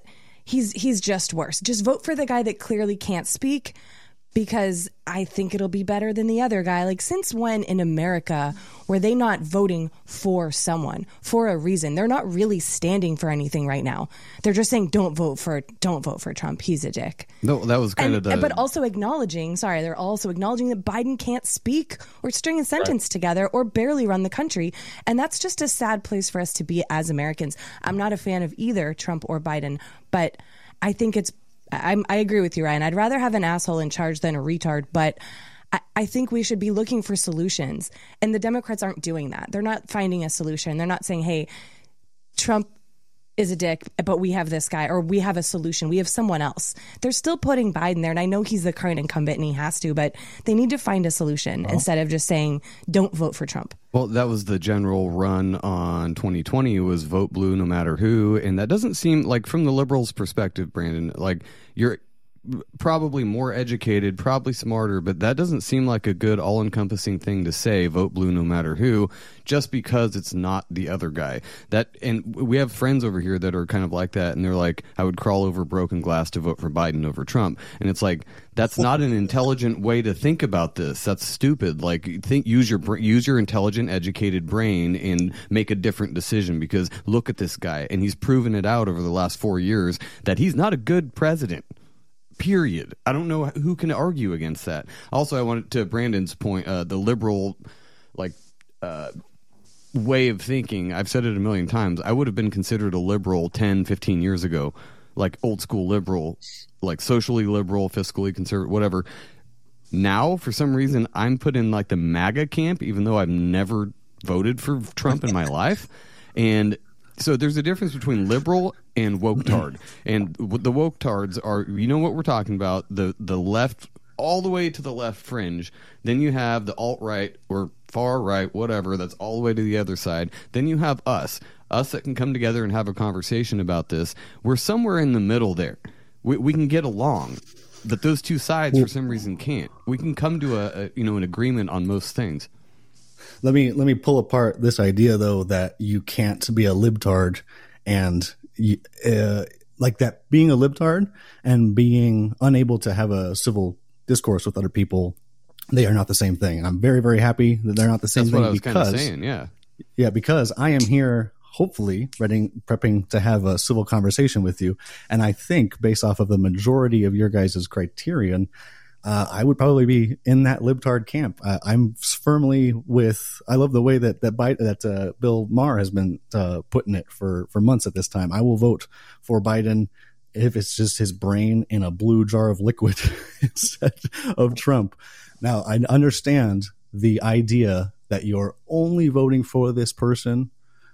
just worse. Just vote for the guy that clearly can't speak, because I think it'll be better than the other guy. Like, since when in America were they not voting for someone for a reason? They're not really standing for anything right now. They're just saying, don't vote for Trump. He's a dick. No, that was kind of but also acknowledging that Biden can't speak or string a sentence together or barely run the country. And that's just a sad place for us to be as Americans. I'm not a fan of either Trump or Biden, but I think I agree with you, Ryan. I'd rather have an asshole in charge than a retard, but I think we should be looking for solutions. And the Democrats aren't doing that. They're not finding a solution. They're not saying, hey, Trump is a dick, but we have this guy, or we have a solution. We have someone else. They're still putting Biden there, and I know he's the current incumbent and he has to, but they need to find a solution instead of just saying, don't vote for Trump. Well, that was the general run on 2020, was vote blue no matter who. And that doesn't seem like, from the liberals' perspective, Brandon, like, you're probably more educated, probably smarter, but that doesn't seem like a good all-encompassing thing to say, vote blue no matter who, just because it's not the other guy. And we have friends over here that are kind of like that, and they're like, I would crawl over broken glass to vote for Biden over Trump. And it's like, that's not an intelligent way to think about this. That's stupid. Like, use your intelligent, educated brain and make a different decision, because look at this guy, and he's proven it out over the last 4 years that he's not a good president. Period. I don't know who can argue against that. Also, I wanted to Brandon's point, the liberal way of thinking. I've said it a million times. I would have been considered a liberal 10, 15 years ago, like old school liberal, like socially liberal, fiscally conservative, whatever. Now, for some reason, I'm put in like the MAGA camp, even though I've never voted for Trump in my life. And so there's a difference between liberal and woke-tard. And the woke-tards are, you know what we're talking about, the left, all the way to the left fringe. Then you have the alt-right or far-right, whatever, that's all the way to the other side. Then you have us that can come together and have a conversation about this. We're somewhere in the middle there. We can get along. But those two sides, for some reason, can't. We can come to an agreement on most things. Let me pull apart this idea, though, that you can't be a libtard, and like that, being a libtard and being unable to have a civil discourse with other people, they are not the same thing. I'm very, very happy that they're not the same thing. That's what I was kind of saying, yeah, because I am here, hopefully prepping to have a civil conversation with you, and I think based off of the majority of your guys' criterion, I would probably be in that libtard camp. I'm firmly with. I love the way that Bill Maher has been putting it for months at this time. I will vote for Biden if it's just his brain in a blue jar of liquid instead of Trump. Now, I understand the idea that you're only voting for this person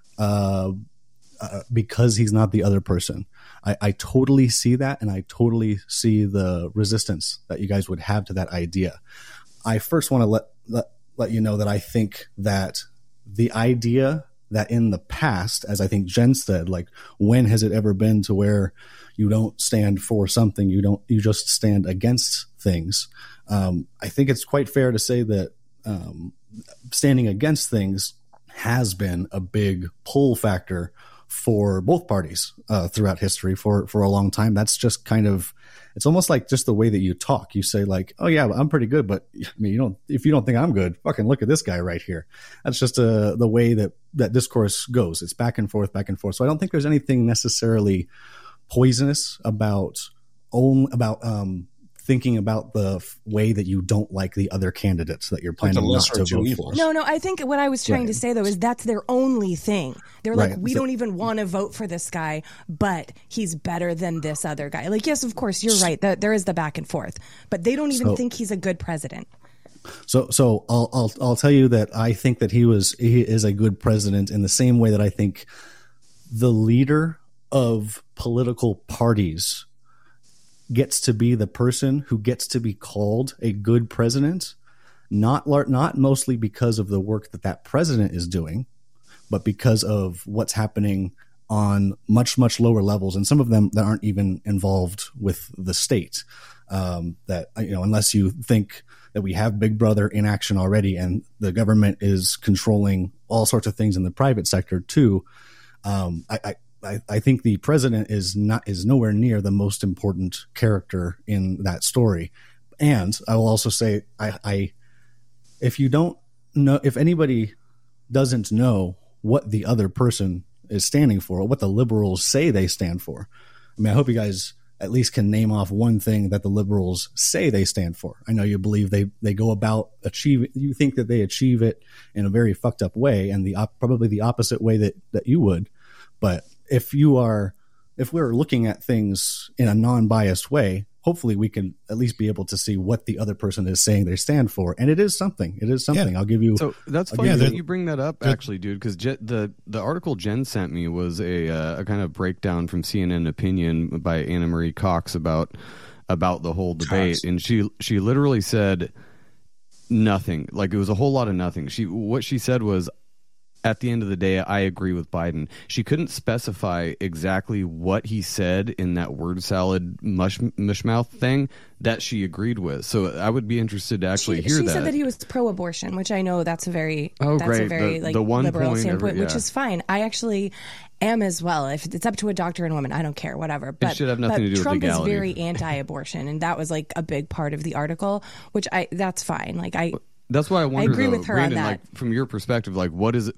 because he's not the other person. I totally see that, and I totally see the resistance that you guys would have to that idea. I first want to let you know that I think that the idea that in the past, as I think Jen said, like, when has it ever been to where you don't stand for something, you just stand against things? I think it's quite fair to say that standing against things has been a big pull factor for both parties throughout history for a long time. That's just kind of, it's almost like just the way that you talk. You say like, oh yeah, I'm pretty good, but I mean, if you don't think I'm good, fucking look at this guy right here. That's just the way that discourse goes. It's back and forth, back and forth. So I don't think there's anything necessarily poisonous about thinking about the way that you don't like the other candidates that you're planning not to vote for. No, I think what I was trying to say, though, is that's their only thing. They're like, we don't even want to vote for this guy, but he's better than this other guy. Like, yes, of course, you're right. There is the back and forth, but they don't even think he's a good president. So I'll tell you that I think that he is a good president in the same way that I think the leader of political parties gets to be the person who gets to be called a good president, not mostly because of the work that president is doing, but because of what's happening on much, much lower levels, and some of them that aren't even involved with the state. That, unless you think that we have Big Brother in action already and the government is controlling all sorts of things in the private sector too. I think the president is nowhere near the most important character in that story. And I will also say, if anybody doesn't know what the other person is standing for, what the liberals say they stand for, I mean, I hope you guys at least can name off one thing that the liberals say they stand for. I know you believe they go about you think that they achieve it in a very fucked up way, and probably the opposite way that you would. But if we're looking at things in a non-biased way, hopefully we can at least be able to see what the other person is saying they stand for. And it is something. Yeah. I'll give you. So that's funny that you bring that up, actually, dude, because the article Jen sent me was a kind of breakdown from CNN Opinion by Anna Marie Cox about the whole debate. And she literally said nothing. Like, it was a whole lot of nothing. What she said was, at the end of the day, I agree with Biden. She couldn't specify exactly what he said in that word salad mushmouth thing that she agreed with. So I would be interested to actually hear that. She said that he was pro-abortion, which I know that's a very the one liberal point standpoint, which is fine. I actually am as well. If it's up to a doctor and woman, I don't care, whatever. But it should have nothing to do with Trump legality. is very anti-abortion, and that was like a big part of the article, which that's fine. Like That's why I wonder, agree with her Brandon, on that. like, from your perspective, like, what is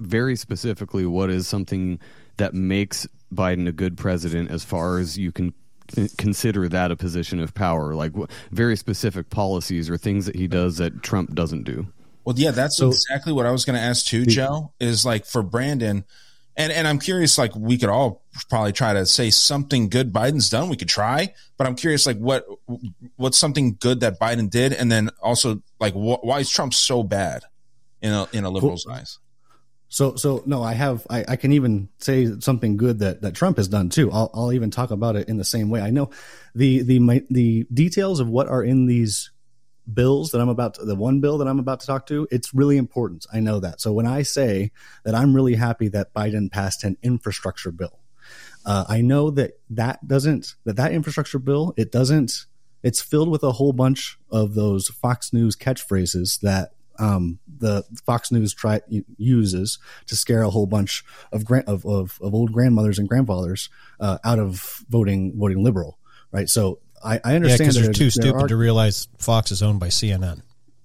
something that makes Biden a good president as far as you can consider that a position of power? Like, very specific policies or things that he does that Trump doesn't do. Well, yeah, that's exactly what I was going to ask too, Joe, is like for Brandon. And I'm curious, like, we could all probably try to say something good Biden's done. We could try, but I'm curious, like, what's something good that Biden did, and then also, like, why is Trump so bad in a liberal's eyes? So no, I can even say something good that Trump has done too. I'll even talk about it in the same way. I know the details of what are in these bills the one bill that I'm about to talk to, it's really important. I know that. So when I say that I'm really happy that Biden passed an infrastructure bill, I know that infrastructure bill, it's filled with a whole bunch of those Fox News catchphrases that the Fox News uses to scare a whole bunch of old grandmothers and grandfathers out of voting liberal, right? So I understand because you're too stupid to realize Fox is owned by CNN.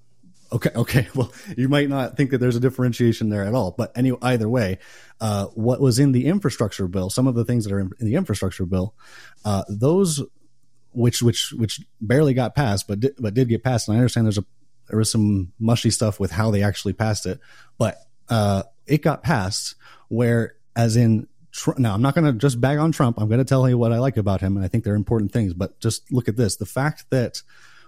Okay. Well, you might not think that there's a differentiation there at all, but either way, what was in the infrastructure bill, some of the things that are in the infrastructure bill, those which barely got passed, but did get passed. And I understand there was some mushy stuff with how they actually passed it, but it got passed. Where, as in, now, I'm not going to just bag on Trump. I'm going to tell you what I like about him, and I think they're important things. But just look at this: the fact that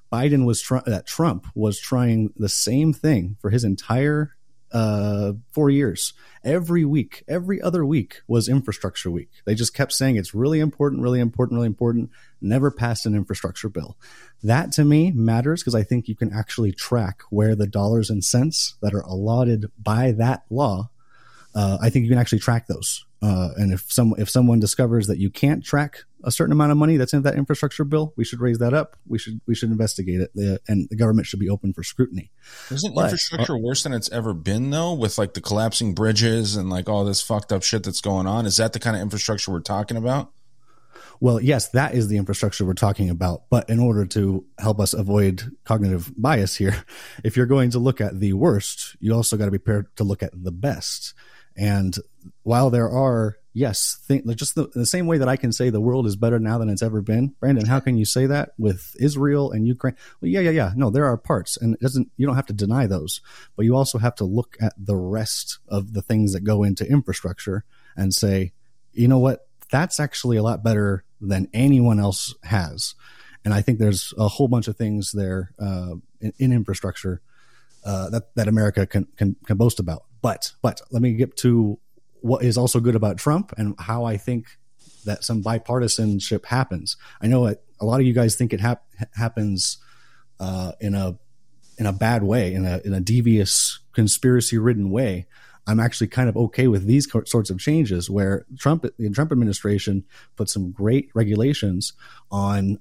Trump was trying the same thing for his entire 4 years. Every week, every other week was infrastructure week. They just kept saying it's really important, really important, really important. Never passed an infrastructure bill. That to me matters because I think you can actually track where the dollars and cents that are allotted by that law. I think you can actually track those. And if someone discovers that you can't track a certain amount of money that's in that infrastructure bill, we should raise that up. We should investigate it, and the government should be open for scrutiny. Isn't infrastructure worse than it's ever been, though, with like the collapsing bridges and like all this fucked up shit that's going on? Is that the kind of infrastructure we're talking about? Well, yes, that is the infrastructure we're talking about. But in order to help us avoid cognitive bias here, if you're going to look at the worst, you also got to be prepared to look at the best. And while there are, just the same way that I can say the world is better now than it's ever been, Brandon, how can you say that with Israel and Ukraine? Well, yeah. No, there are parts, and you don't have to deny those, but you also have to look at the rest of the things that go into infrastructure and say, you know what, that's actually a lot better than anyone else has. And I think there's a whole bunch of things there in infrastructure that America can boast about. But let me get to what is also good about Trump and how I think that some bipartisanship happens. I know a lot of you guys think it happens in a bad way, in a devious, conspiracy-ridden way. I'm actually kind of okay with these sorts of changes where the Trump administration put some great regulations on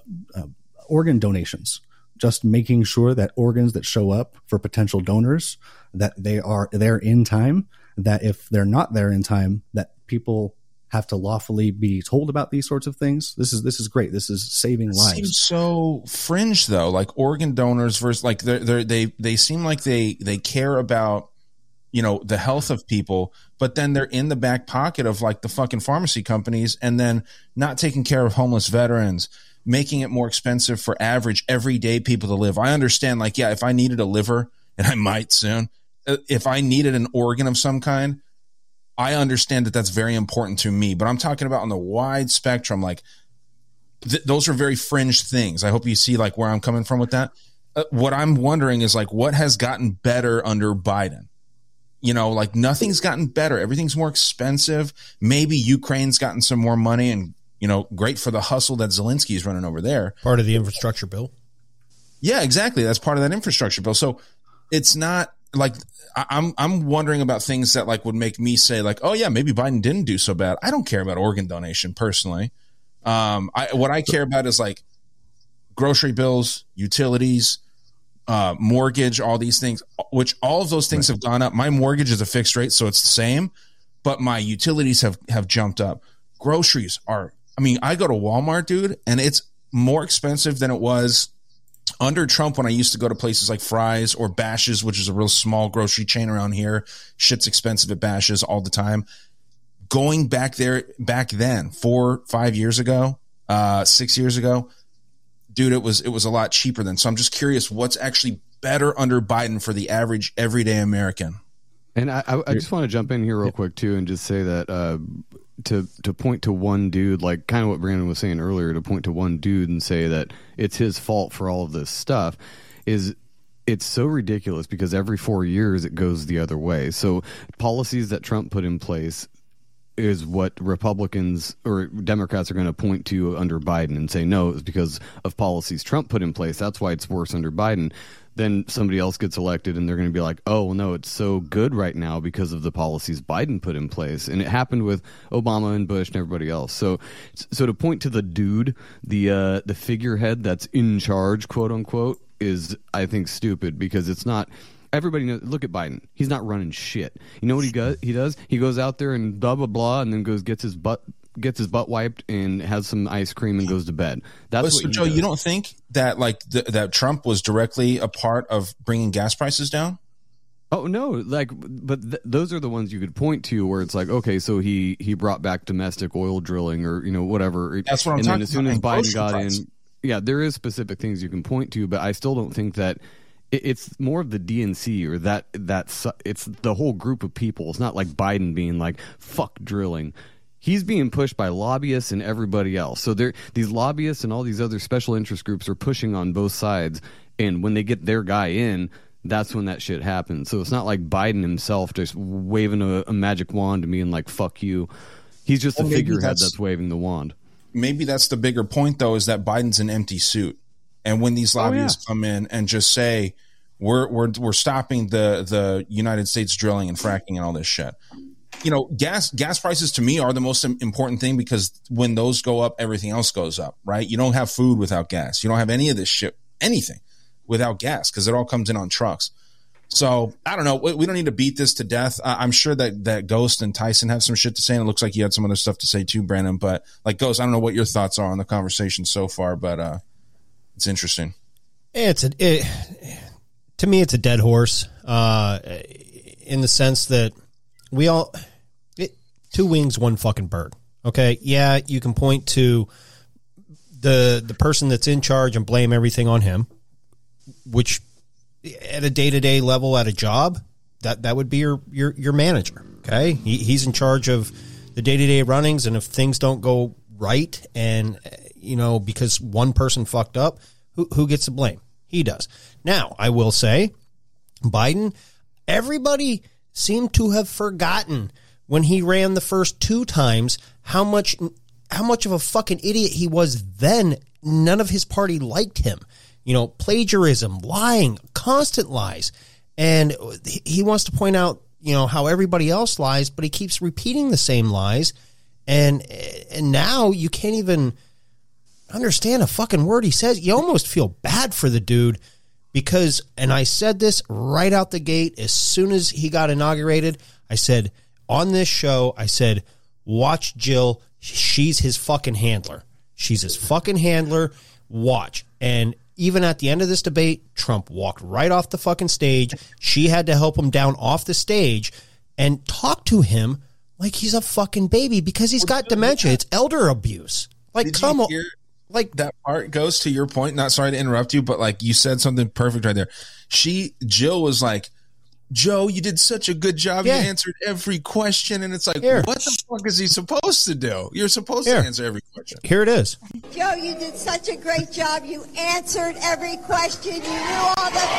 organ donations, just making sure that organs that show up for potential donors, that they are there in time, that if they're not there in time, that people have to lawfully be told about these sorts of things. This is great. This is saving lives. Seems so fringe though, like organ donors versus like they seem like they care about, you know, the health of people, but then they're in the back pocket of like the fucking pharmacy companies and then not taking care of homeless veterans, making it more expensive for average everyday people to live. I understand, like, yeah, if I needed a liver, and I might soon, if I needed an organ of some kind, I understand that that's very important to me, but I'm talking about on the wide spectrum, like those are very fringe things. I hope you see like where I'm coming from with that. What I'm wondering is like, what has gotten better under Biden? You know, like nothing's gotten better. Everything's more expensive. Maybe Ukraine's gotten some more money and, you know, great for the hustle that Zelensky's running over there. Part of the infrastructure bill. Yeah, exactly. That's part of that infrastructure bill. So it's not like I'm wondering about things that like would make me say like, oh yeah, maybe Biden didn't do so bad. I don't care about organ donation personally. What I care about is like grocery bills, utilities, mortgage, all these things, which all of those things have gone up. My mortgage is a fixed rate, so it's the same, but my utilities have jumped up. Groceries are, I mean, I go to Walmart, dude, and it's more expensive than it was under Trump when I used to go to places like Fry's or Bash's, which is a real small grocery chain around here. Shit's expensive at Bash's all the time. Going back there, back then, 4-5 years ago, 6 years ago, dude, it was a lot cheaper then. So I'm just curious what's actually better under Biden for the average everyday American. And I just want to jump in here real quick too and just say that to point to one dude, like kind of what Brandon was saying earlier, to point to one dude and say that it's his fault for all of this stuff it's so ridiculous because every 4 years it goes the other way. So policies that Trump put in place is what Republicans or Democrats are going to point to under Biden and say, no, it's because of policies Trump put in place. That's why it's worse under Biden. Then somebody else gets elected and they're going to be like, oh, well, no, it's so good right now because of the policies Biden put in place. And it happened with Obama and Bush and everybody else. So to point to the dude, the figurehead that's in charge, quote unquote, is, I think, stupid because it's not. Everybody knows. Look at Biden. He's not running shit. You know what he does? He goes out there and blah blah blah, and then gets his butt wiped and has some ice cream and goes to bed. That's so, Joe, you don't think that like that Trump was directly a part of bringing gas prices down? Oh no, like, but those are the ones you could point to where it's like, okay, so he brought back domestic oil drilling or whatever. That's what I'm talking about. And then as soon as Biden got in, yeah, there is specific things you can point to, but I still don't think that. It's more of the DNC or that's it's the whole group of people. It's not like Biden being like, fuck drilling. He's being pushed by lobbyists and everybody else. So these lobbyists and all these other special interest groups are pushing on both sides. And when they get their guy in, that's when that shit happens. So it's not like Biden himself just waving a magic wand and being like, fuck you. He's just a figurehead that's waving the wand. Maybe that's the bigger point, though, is that Biden's an empty suit. And when these lobbyists come in and just say we're stopping the United States drilling and fracking and all this shit, gas prices to me are the most important thing because when those go up, everything else goes up, right? You don't have food without gas. You don't have any of this shit, anything without gas because it all comes in on trucks. So I don't know. We don't need to beat this to death. I'm sure that Ghost and Tyson have some shit to say, and it looks like you had some other stuff to say too, Brandon. But like Ghost, I don't know what your thoughts are on the conversation so far, but it's interesting. To me, it's a dead horse in the sense that two wings, one fucking bird. Okay, yeah, you can point to the person that's in charge and blame everything on him, which at a day-to-day level at a job, that would be your manager. Okay, he's in charge of the day-to-day runnings, and if things don't go right, and because one person fucked up, who gets the blame? He does. Now, I will say, Biden, everybody seemed to have forgotten when he ran the first 2 times how much of a fucking idiot he was then. None of his party liked him. You know, plagiarism, lying, constant lies. And he wants to point out, you know, how everybody else lies, but he keeps repeating the same lies. And now you can't even understand a fucking word he says. You almost feel bad for the dude because, and I said this right out the gate as soon as he got inaugurated, I said on this show, I said, watch Jill. She's his fucking handler. She's his fucking handler. Watch. And even at the end of this debate, Trump walked right off the fucking stage. She had to help him down off the stage and talk to him like he's a fucking baby because he's got dementia. It's elder abuse. Like, come on. Like, that part goes to your point. Not sorry to interrupt you, but like you said something perfect right there. Jill was like, Joe, you did such a good job. Yeah. You answered every question. And it's like, Here. what the fuck is he supposed to do? You're supposed to answer every question. Here it is. Joe, you did such a great job. You answered every question. You knew all the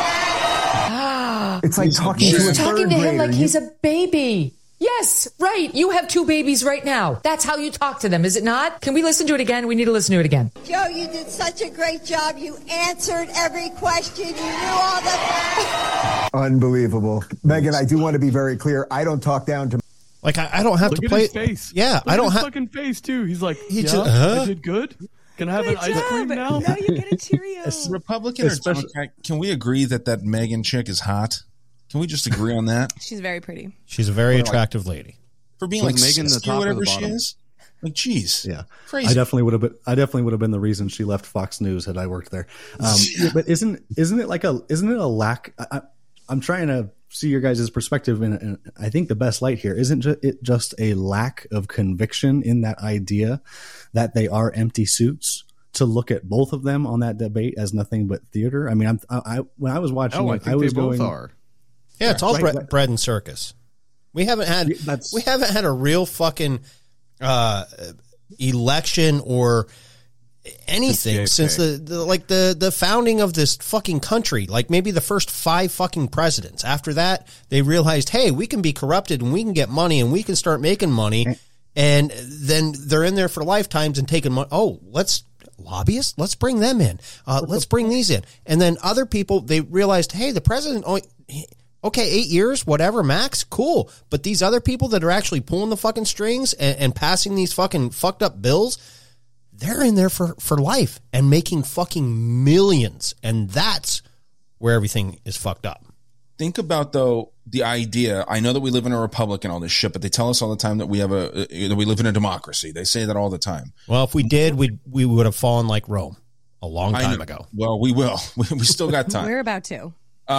facts. It's like talking to a She's talking third to him grader. like he's a baby. Yes, right. You have 2 babies right now. That's how you talk to them, is it not? Can we listen to it again? We need to listen to it again. Joe, you did such a great job. You answered every question. You knew all the facts. Unbelievable. Megan, I do want to be very clear. I don't talk down to... Like, I don't have Look to at play. his face. Yeah, Look I at don't his have. fucking face too. He's like, He yeah, just- I did good. Can I have an ice cream now? Now you get a Cheerio. Republican or Democrat, can we agree that Megan chick is hot? Can we just agree on that? She's very pretty. She's a very attractive lady. For being Was like Megan the 60 or top or whatever the she bottom? is? Like, geez. Yeah, Crazy. I definitely would have been the reason she left Fox News had I worked there. Yeah, but isn't it a lack? I'm trying to see your guys' perspective, and I think the best light here isn't it just a lack of conviction in that idea that they are empty suits. To look at both of them on that debate as nothing but theater. I mean, when I was watching, I think was they both going. are. Yeah, it's all right. bread and circus. We haven't had a real fucking election or anything since the founding of this fucking country. Like maybe the first 5 fucking presidents. After that, they realized, hey, we can be corrupted and we can get money and we can start making money. And then they're in there for lifetimes and taking money. Oh, lobbyists, let's bring them in. Let's bring these in. And then other people, they realized, hey, the president, okay, 8 years, whatever, max, cool. But these other people that are actually pulling the fucking strings and passing these fucking fucked up bills, they're in there for life and making fucking millions. And that's where everything is fucked up. Think about, though, the idea. I know that we live in a republic and all this shit, but they tell us all the time that we live in a democracy. They say that all the time. Well, if we did, we would have fallen like Rome a long time ago. Well, we will. We still got time. We're about to.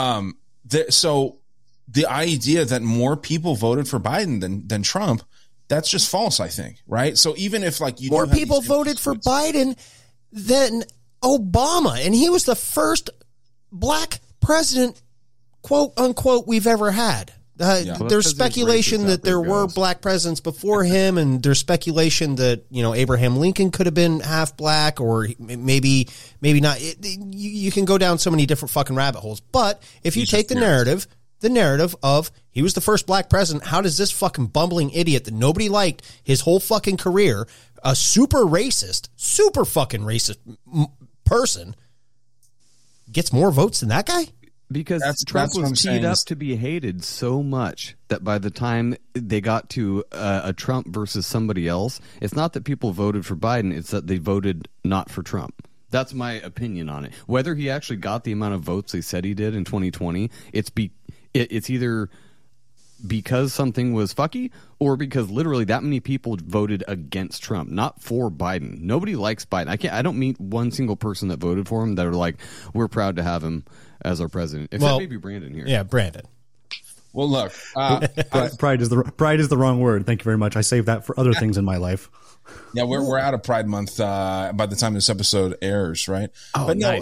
So the idea that more people voted for Biden than Trump, that's just false, I think. Right. So even if like you more people voted for Biden than Obama, and he was the first black president, quote unquote, we've ever had. There's speculation that there were black presidents before him, and there's speculation that, you know, Abraham Lincoln could have been half black, or maybe not. You can go down so many different fucking rabbit holes. But if you take the narrative of he was the first black president, how does this fucking bumbling idiot that nobody liked his whole fucking career, a super fucking racist person, gets more votes than that guy? Because Trump was teed up to be hated so much that by the time they got to a Trump versus somebody else, it's not that people voted for Biden, it's that they voted not for Trump. That's my opinion on it. Whether he actually got the amount of votes they said he did in 2020, it's either because something was fucky or because literally that many people voted against Trump, not for Biden. Nobody likes Biden. I don't meet one single person that voted for him that are like, we're proud to have him as our president. Except maybe Brandon here. Yeah, Brandon. Well, look, pride is the wrong word. Thank you very much. I saved that for other things in my life. Yeah, we're out of Pride Month by the time this episode airs, right? Oh, but no, nice.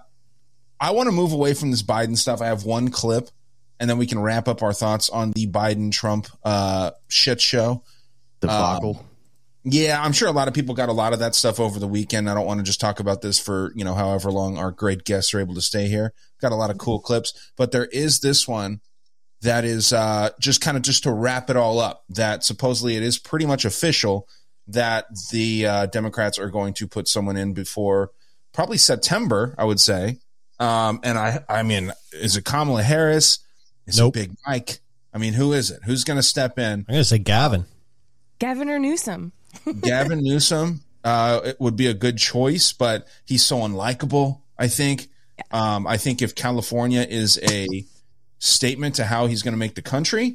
I want to move away from this Biden stuff. I have one clip, and then we can wrap up our thoughts on the Biden-Trump shit show. Debacle. Yeah, I'm sure a lot of people got a lot of that stuff over the weekend. I don't want to just talk about this for, however long our great guests are able to stay here. Got a lot of cool clips, but there is this one that is just to wrap it all up, that supposedly it is pretty much official that the Democrats are going to put someone in before probably September, I would say. And I mean, is it Kamala Harris? Is it Big Mike? I mean, who is it? Who's going to step in? I'm going to say Gavin. Gavin or Newsom. Gavin Newsom it would be a good choice, but he's so unlikable, I think. I think if California is a statement to how he's going to make the country,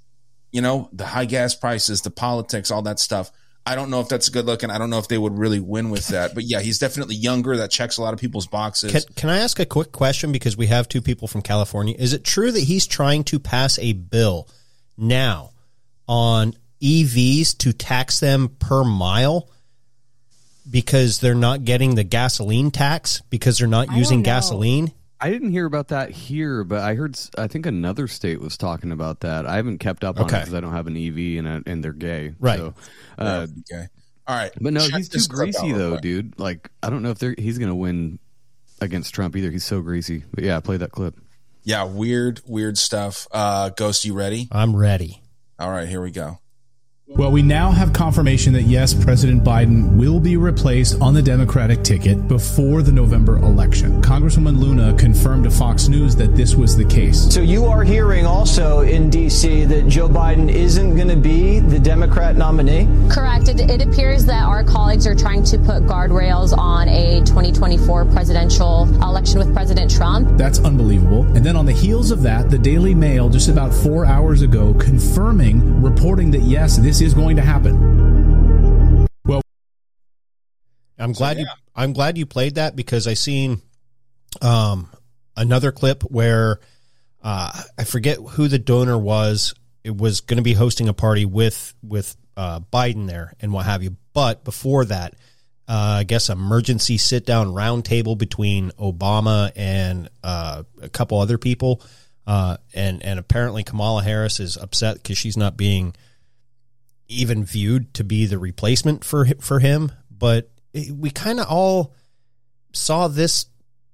the high gas prices, the politics, all that stuff, I don't know if that's a good look, and I don't know if they would really win with that. But yeah, he's definitely younger. That checks a lot of people's boxes. Can I ask a quick question, because we have two people from California? Is it true that he's trying to pass a bill now on EVs to tax them per mile because they're not getting the gasoline tax because they're not using gasoline? I didn't hear about that here, but I think another state was talking about that. I haven't kept up on it because I don't have an EV and they're gay. Right. So, okay. All right. But no, he's too greasy though, dude. Like, I don't know if he's going to win against Trump either. He's so greasy. But yeah, play that clip. Yeah. Weird stuff. Ghost, you ready? I'm ready. All right, here we go. Well, we now have confirmation that, yes, President Biden will be replaced on the Democratic ticket before the November election. Congresswoman Luna confirmed to Fox News that this was the case. So you are hearing also in D.C. that Joe Biden isn't going to be the Democrat nominee? Correct. It appears that our colleagues are trying to put guardrails on a 2024 presidential election with President Trump. That's unbelievable. And then on the heels of that, the Daily Mail just about 4 hours ago reporting that, yes, this is going to happen. Well, I'm glad you played that, because I seen another clip where I forget who the donor was. It was going to be hosting a party with Biden there and what have you. But before that, I guess emergency sit down roundtable between Obama and a couple other people, and apparently Kamala Harris is upset because she's not being even viewed to be the replacement for him. But we kind of all saw this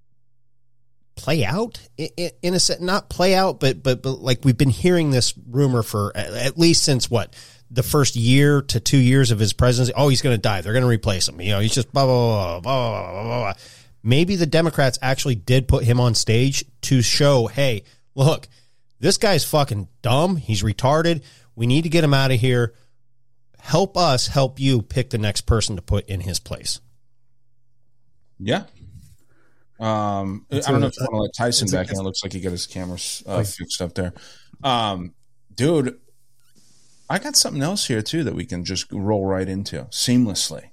play out in a sense, not play out, but like we've been hearing this rumor for at least since the first year to 2 years of his presidency. Oh, he's going to die. They're going to replace him. He's just blah, blah, blah, blah, blah, blah. Maybe the Democrats actually did put him on stage to show, hey, look, this guy's fucking dumb. He's retarded. We need to get him out of here. Help us help you pick the next person to put in his place. Yeah. I don't know if you want to let Tyson back in. It looks like he got his cameras fixed up there. Dude, I got something else here too that we can just roll right into seamlessly.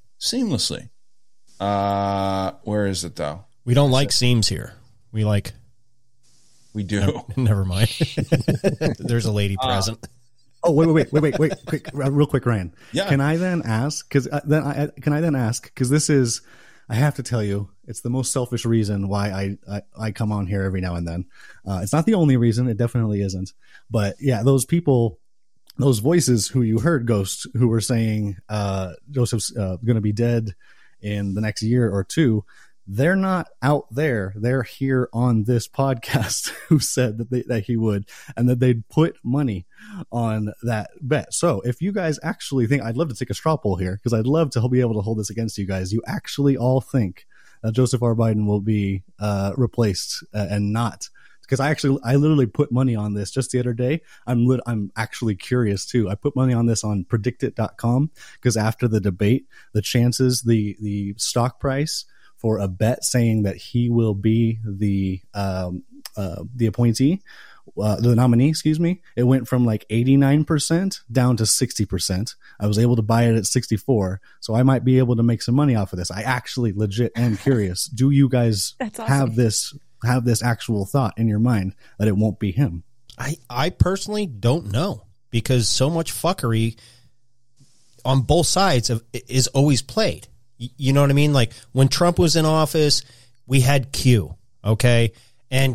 Where is it though? We don't like seams here. We do. Never mind. There's a lady present. Oh, wait, quick, real quick, Ryan. Yeah. Can I then ask? Because this is, I have to tell you, it's the most selfish reason why I come on here every now and then. It's not the only reason. It definitely isn't. But yeah, those people, those voices who you heard, Ghost, who were saying Joseph's going to be dead in the next year or two, they're not out there. They're here on this podcast who said that he would, and that they'd put money on that bet. So if you guys actually think, I'd love to take a straw poll here, because I'd love to be able to hold this against you guys. You actually all think that Joseph R. Biden will be replaced and not, because I literally put money on this just the other day. I'm actually curious too. I put money on this on predictit.com, because after the debate, the chances, the stock price for a bet saying that he will be the appointee, the nominee, it went from like 89% down to 60%. I was able to buy it at 64. So I might be able to make some money off of this. I actually legit am curious. Do you guys have this actual thought in your mind that it won't be him? I personally don't know, because so much fuckery on both sides is always played. You know what I mean? Like when Trump was in office, we had Q, okay? And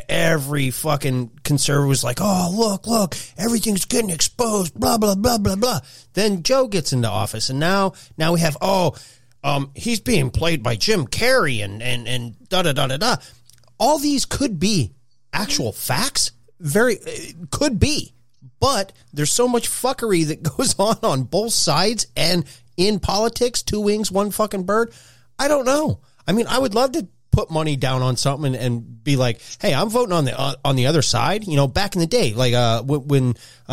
every fucking conservative was like, oh, look, everything's getting exposed, blah, blah, blah, blah, blah. Then Joe gets into office, and now we have, he's being played by Jim Carrey and da-da-da-da-da. All these could be actual facts. Could be. But there's so much fuckery that goes on both sides, and in politics, two wings, one fucking bird. I don't know. I mean, I would love to put money down on something and be like, hey, I'm voting on the other side. You know, back in the day, like when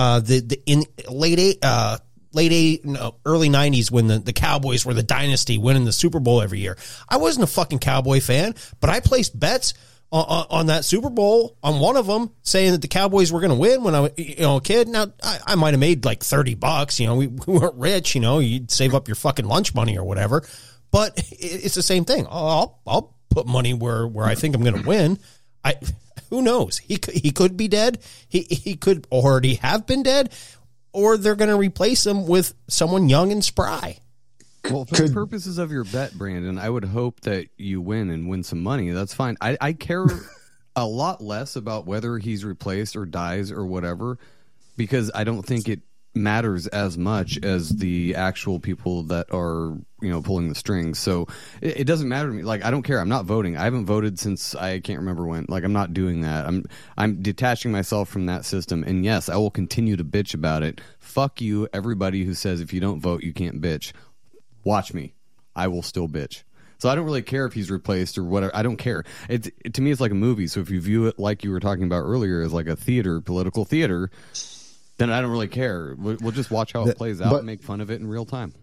early 90s, when the Cowboys were the dynasty winning the Super Bowl every year. I wasn't a fucking Cowboy fan, but I placed bets on that Super Bowl, on one of them, saying that the Cowboys were going to win when I was a kid. Now, I might have made like $30. You know, we weren't rich. You know, you'd save up your fucking lunch money or whatever. But it's the same thing. I'll put money where I think I'm going to win. Who knows? He could be dead. He could already have been dead, or they're going to replace him with someone young and spry. Well, for the purposes of your bet, Brandon, I would hope that you win and win some money. That's fine. I care a lot less about whether he's replaced or dies or whatever, because I don't think it matters as much as the actual people that are, pulling the strings. So it doesn't matter to me. Like, I don't care. I'm not voting. I haven't voted since I can't remember when. Like, I'm not doing that. I'm detaching myself from that system. And yes, I will continue to bitch about it. Fuck you, everybody who says if you don't vote, you can't bitch. Watch me. I will still bitch. So I don't really care if he's replaced or whatever. I don't care. To me, it's like a movie. So if you view it like you were talking about earlier as like a political theater, then I don't really care. We'll just watch how it plays out and make fun of it in real time.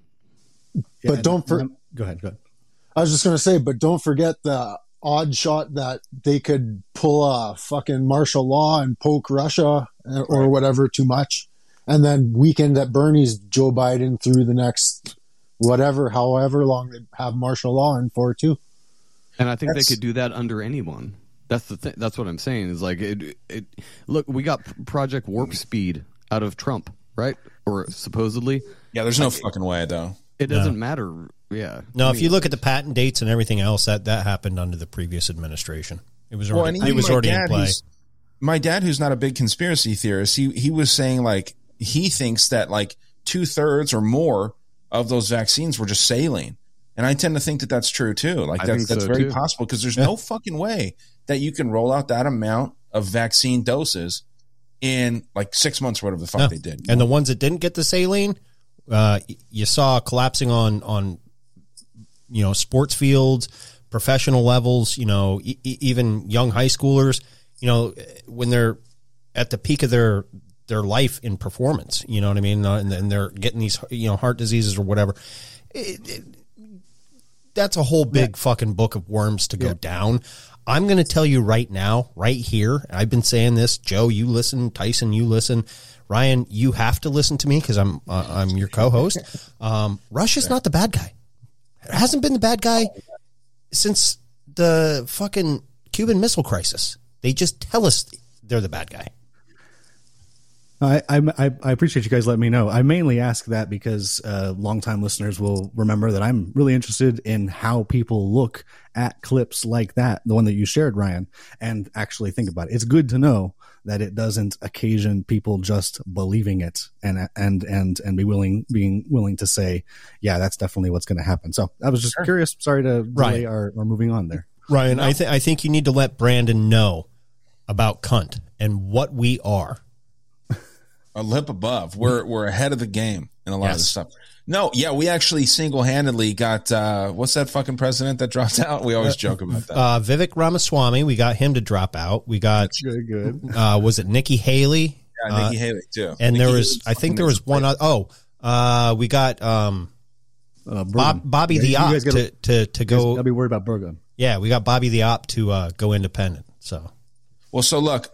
But go ahead. I was just going to say, but don't forget the odd shot that they could pull a fucking martial law and poke Russia or whatever too much, and then weekend at Bernie's Joe Biden through the next however long they have martial law in for too. And I think they could do that under anyone. That's the thing. That's what I'm saying is like look, we got Project Warp Speed out of Trump, right? Or supposedly. Yeah, there's no fucking way though. It doesn't matter. Yeah. No, if you look at the patent dates and everything else, that happened under the previous administration. It was already, in play. My dad, who's not a big conspiracy theorist, he was saying like he thinks that like 2/3 or more of those vaccines were just saline. And I tend to think that that's true too. Like that's very possible, because there's no fucking way that you can roll out that amount of vaccine doses in like 6 months or whatever the fuck they did. And the ones that didn't get the saline, you saw collapsing on sports fields, professional levels, even young high schoolers, when they're at the peak of their life in performance, you know what I mean? And they're getting these, heart diseases or whatever. That's a whole big fucking book of worms to go down. I'm going to tell you right now, right here. I've been saying this. Joe, you listen. Tyson, you listen. Ryan, you have to listen to me because I'm your co-host. Russia's not the bad guy. It hasn't been the bad guy since the fucking Cuban Missile Crisis. They just tell us they're the bad guy. I appreciate you guys letting me know. I mainly ask that because longtime listeners will remember that I'm really interested in how people look at clips like that, the one that you shared, Ryan, and actually think about it. It's good to know that it doesn't occasion people just believing it and being willing to say, yeah, that's definitely what's going to happen. So I was just curious. Sorry to delay our moving on there. Ryan, I think you need to let Brandon know about cunt and what we are. A lip above. We're ahead of the game in a lot of this stuff. No, yeah, we actually single-handedly got what's that fucking president that dropped out? We always joke about that. Vivek Ramaswamy. We got him to drop out. We got good. Was it Nikki Haley? Yeah, Nikki Haley too. And there was one other. We got Bobby the Op to go. I'll be worried about Burgum. Yeah, we got Bobby the Op to go independent. So look,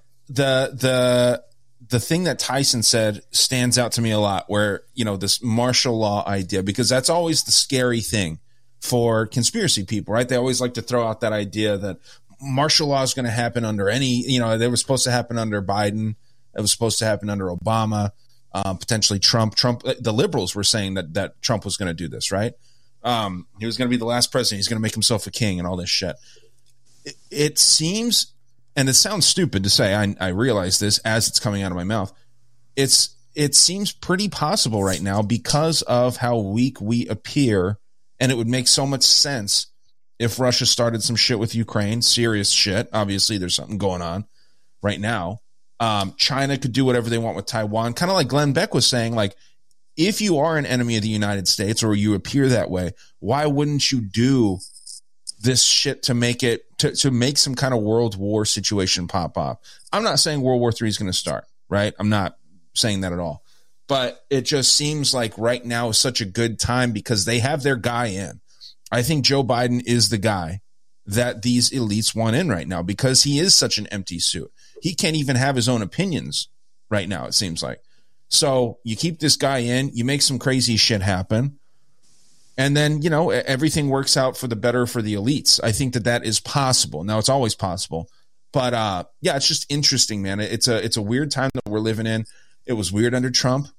the thing that Tyson said stands out to me a lot, where, this martial law idea, because that's always the scary thing for conspiracy people, right? They always like to throw out that idea that martial law is going to happen under any, they were supposed to happen under Biden. It was supposed to happen under Obama, potentially Trump. The liberals were saying that Trump was going to do this, right? He was going to be the last president. He's going to make himself a king and all this shit. It seems, and it sounds stupid to say, I realize this as it's coming out of my mouth. It seems pretty possible right now because of how weak we appear, and it would make so much sense if Russia started some shit with Ukraine, serious shit. Obviously, there's something going on right now. China could do whatever they want with Taiwan, kind of like Glenn Beck was saying, like, if you are an enemy of the United States or you appear that way, why wouldn't you do this shit to make it to make some kind of world war situation pop up? I'm not saying World War III is going to start, right? I'm not saying that at all. But it just seems like right now is such a good time because they have their guy in. I think Joe Biden is the guy that these elites want in right now because he is such an empty suit. He can't even have his own opinions right now, it seems like. So you keep this guy in, you make some crazy shit happen, and then, you know, everything works out for the better for the elites. I think that is possible. Now, it's always possible. But, yeah, it's just interesting, man. It's a weird time that we're living in. It was weird under Trump.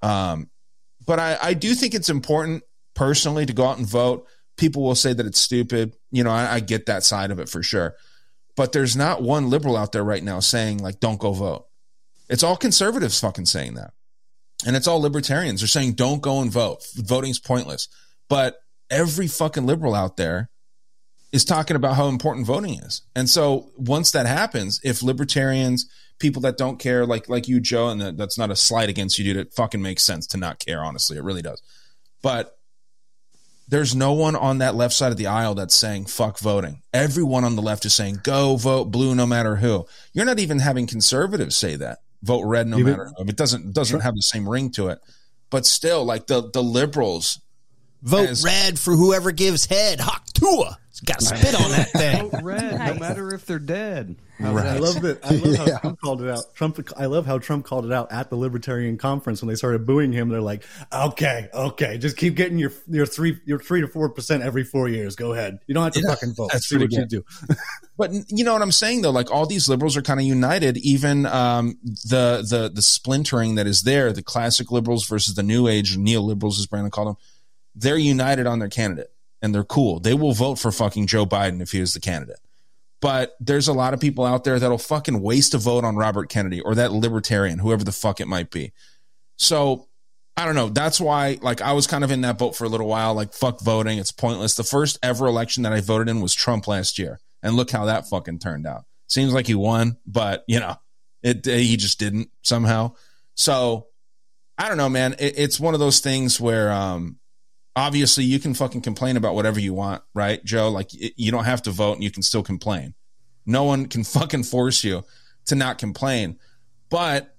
But I do think it's important, personally, to go out and vote. People will say that it's stupid. You know, I get that side of it for sure. But there's not one liberal out there right now saying, like, don't go vote. It's all conservatives fucking saying that. And it's all libertarians are saying, don't go and vote. Voting's pointless. But every fucking liberal out there is talking about how important voting is. And so once that happens, if libertarians, people that don't care, like you, Joe, and that's not a slight against you, dude, it fucking makes sense to not care, honestly. It really does. But there's no one on that left side of the aisle that's saying fuck voting. Everyone on the left is saying go vote blue no matter who. You're not even having conservatives say that. Vote red no matter who. It doesn't have the same ring to it. But still, like the liberals vote red for whoever gives head. Hawk Tua. Got to spit on that thing. Vote red, no matter if they're dead. Right. I love that. I love how Trump called it out. I love how Trump called it out at the Libertarian conference when they started booing him. They're like, "Okay, just keep getting your 3 to 4% every 4 years. Go ahead. You don't have to fucking vote. That's see what you do." But you know what I'm saying though? Like all these liberals are kind of united. Even the splintering that is there, the classic liberals versus the new age neoliberals, as Brandon called them, they're united on their candidate. And they're cool. They will vote for fucking Joe Biden if he is the candidate. But there's a lot of people out there that'll fucking waste a vote on Robert Kennedy or that libertarian, whoever the fuck it might be. So I don't know. That's why, like, I was kind of in that boat for a little while. Like, fuck voting. It's pointless. The first ever election that I voted in was Trump last year. And look how that fucking turned out. Seems like he won, but, you know, he just didn't somehow. So I don't know, man. It's one of those things where, obviously, you can fucking complain about whatever you want, right, Joe? Like, you don't have to vote and you can still complain. No one can fucking force you to not complain. But,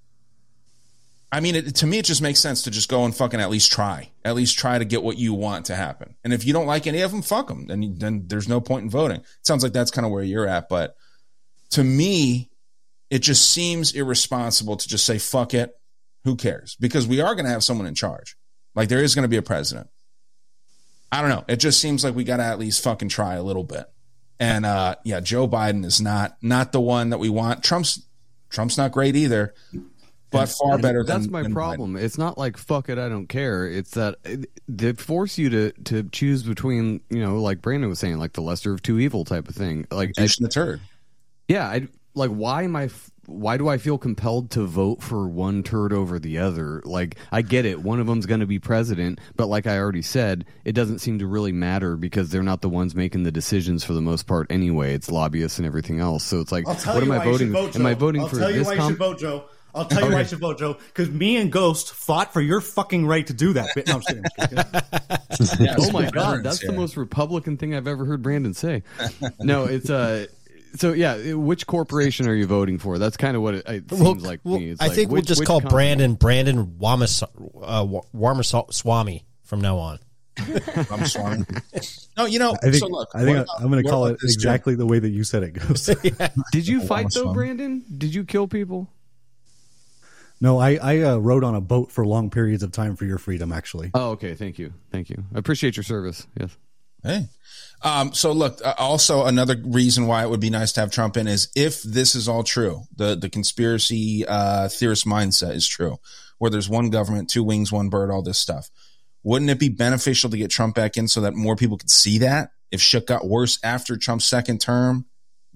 I mean, to me, it just makes sense to just go and fucking at least try. At least try to get what you want to happen. And if you don't like any of them, fuck them. Then there's no point in voting. It sounds like that's kind of where you're at. But to me, it just seems irresponsible to just say, fuck it. Who cares? Because we are going to have someone in charge. Like, there is going to be a president. I don't know. It just seems like we got to at least fucking try a little bit. And yeah, Joe Biden is not the one that we want. Trump's not great either, but far better than that's my problem. Biden. It's not like fuck it, I don't care. It's that they force you to choose between, you know, like Brandon was saying, like the lesser of two evil type of thing. Like the turd. Yeah, why do I feel compelled to vote for one turd over the other? Like, I get it. One of them's going to be president, but like I already said, it doesn't seem to really matter because they're not the ones making the decisions for the most part anyway. It's lobbyists and everything else. So it's like, what am I voting? Am I voting for this? I'll tell you why you should vote, Joe. I'll tell you why you should vote, Joe. Because me and Ghost fought for your fucking right to do that. No, I'm just kidding. Oh my God, that's the most Republican thing I've ever heard Brandon say. No, it's So yeah, which corporation are you voting for? That's kind of what it seems like to me. It's I think we'll just call Brandon Ramaswamy from now on. Ramaswamy. No, you know. I think, so look, I'm going to call it exactly the way that you said it goes. Yeah. Did you fight though, Brandon? Did you kill people? No, I rode on a boat for long periods of time for your freedom. Actually. Oh, okay. Thank you. I appreciate your service. Yes. Hey. So look, also another reason why it would be nice to have Trump in is if this is all true, the conspiracy theorist mindset is true, where there's one government, two wings, one bird, all this stuff. Wouldn't it be beneficial to get Trump back in so that more people could see that? If shit got worse after Trump's second term,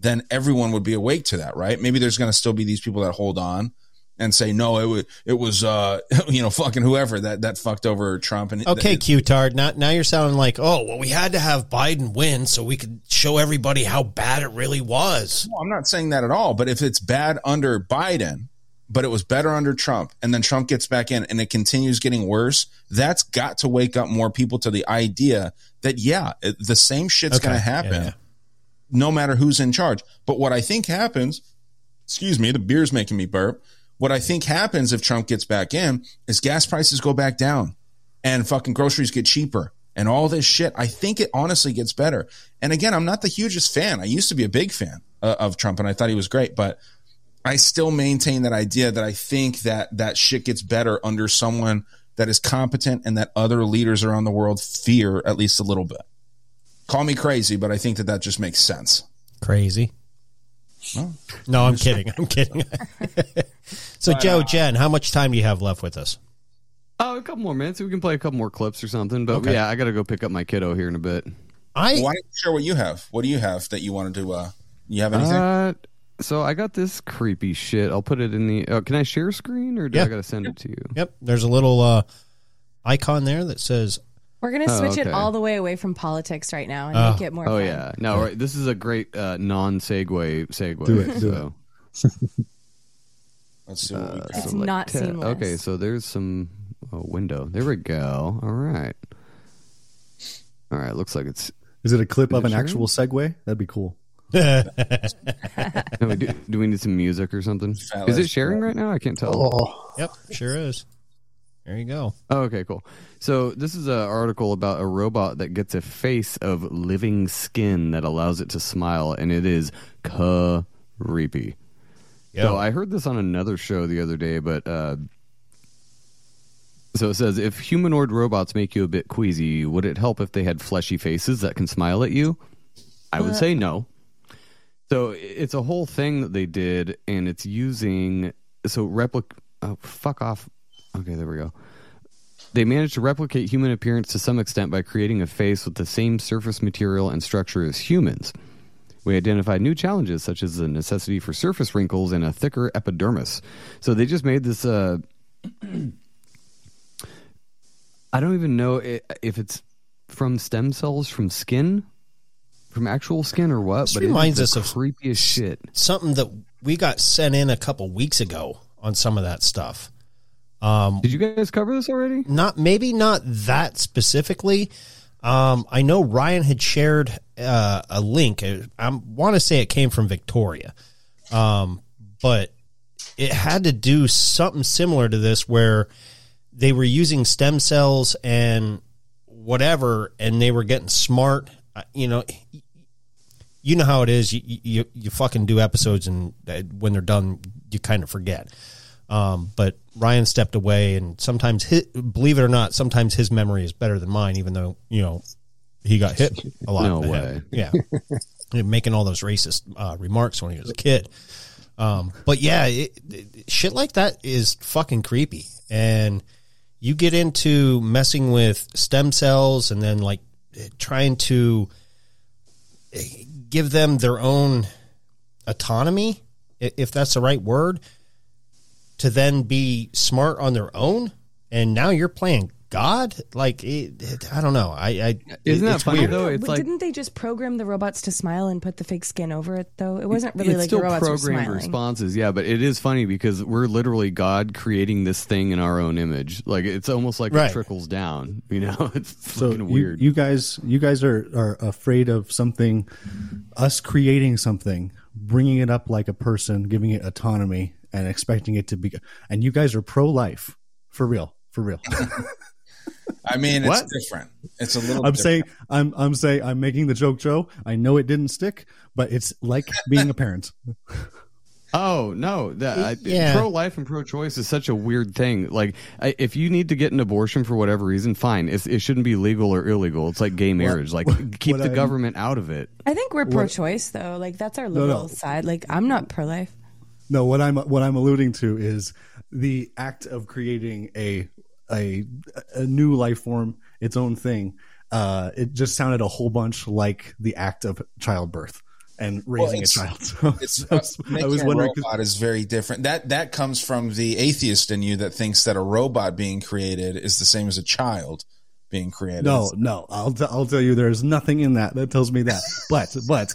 then everyone would be awake to that, right? Maybe there's going to still be these people that hold on and say, no, it was fucking whoever that fucked over Trump. And okay, Q-Tard, now you're sounding like, oh, well, we had to have Biden win so we could show everybody how bad it really was. No, I'm not saying that at all. But if it's bad under Biden, but it was better under Trump, and then Trump gets back in and it continues getting worse, that's got to wake up more people to the idea that, the same shit's going to happen no matter who's in charge. But what I think happens, excuse me, the beer's making me burp. What I think happens if Trump gets back in is gas prices go back down and fucking groceries get cheaper and all this shit. I think it honestly gets better. And again, I'm not the hugest fan. I used to be a big fan of Trump and I thought he was great, but I still maintain that idea that I think that shit gets better under someone that is competent and that other leaders around the world fear at least a little bit. Call me crazy, but I think that just makes sense. Crazy? Well, no, I'm kidding. I'm kidding. So, Joe, Jen, how much time do you have left with us? Oh, a couple more minutes. We can play a couple more clips or something. But yeah, I got to go pick up my kiddo here in a bit. Why don't you share what you have? What do you have that you want to do? You have anything? So I got this creepy shit. I'll put it in the. Can I share screen or do I got to send it to you? Yep. There's a little icon there that says. We're gonna switch it all the way away from politics right now and make it more. Oh fun. Yeah. No, right. This is a great segue. Do it. Let's see what we got. It's not seamless. Okay, so there's some window. There we go. All right. Looks like it's. Is it a clip of an actual segue? That'd be cool. No, do we need some music or something? Is it sharing right now? I can't tell. Yep, sure is. There you go. Oh, okay, cool. So this is an article about a robot that gets a face of living skin that allows it to smile, and it is creepy. Yo. So I heard this on another show the other day, but so it says, if humanoid robots make you a bit queasy, would it help if they had fleshy faces that can smile at you? I would say no. So it's a whole thing that they did, and it's using fuck off. Okay, there we go. They managed to replicate human appearance to some extent by creating a face with the same surface material and structure as humans. We identified new challenges, such as the necessity for surface wrinkles and a thicker epidermis. So they just made this. I don't even know if it's from stem cells from skin. From actual skin or what? This reminds us of creepiest shit. Something that we got sent in a couple weeks ago on some of that stuff. Did you guys cover this already? Maybe not that specifically. I know Ryan had shared a link. I want to say it came from Victoria, but it had to do something similar to this, where they were using stem cells and whatever, and they were getting smart. You know how it is. You fucking do episodes, and when they're done, you kind of forget. But Ryan stepped away, and sometimes, believe it or not, sometimes his memory is better than mine, even though, he got hit a lot. No way. Yeah. Making all those racist remarks when he was a kid. But yeah, shit like that is fucking creepy. And you get into messing with stem cells and then like trying to give them their own autonomy, if that's the right word, to then be smart on their own, and now you're playing God. Like, I don't know. Isn't that funny weird. though? It's like, didn't they just program the robots to smile and put the fake skin over it though? It wasn't really like still the robots were programmed smiling. responses, yeah. But it is funny because we're literally God creating this thing in our own image. Like it's almost like Right. it trickles down. It's So fucking weird. You guys are afraid of something, us creating something, bringing it up like a person, giving it autonomy, and expecting it to be. And you guys are pro-life, for real. I mean, What? it's different. It's a little. I'm different. saying I'm saying I'm making the joke, Joe. I know it didn't stick, but it's like being a parent. Oh no! Yeah. Pro-life and pro-choice is such a weird thing. Like, if you need to get an abortion for whatever reason, fine. It shouldn't be legal or illegal. It's like gay marriage. Keep the government out of it. I think we're pro-choice though. Like that's our liberal side. Like I'm not pro-life. No, what I'm alluding to is the act of creating a new life form, its own thing. It just sounded a whole bunch like the act of childbirth. and raising a child. So, Making I was a wondering. robot is very different. That comes from the atheist in you that thinks that a robot being created is the same as a child being created. No, I'll tell you, there's nothing in that tells me that. But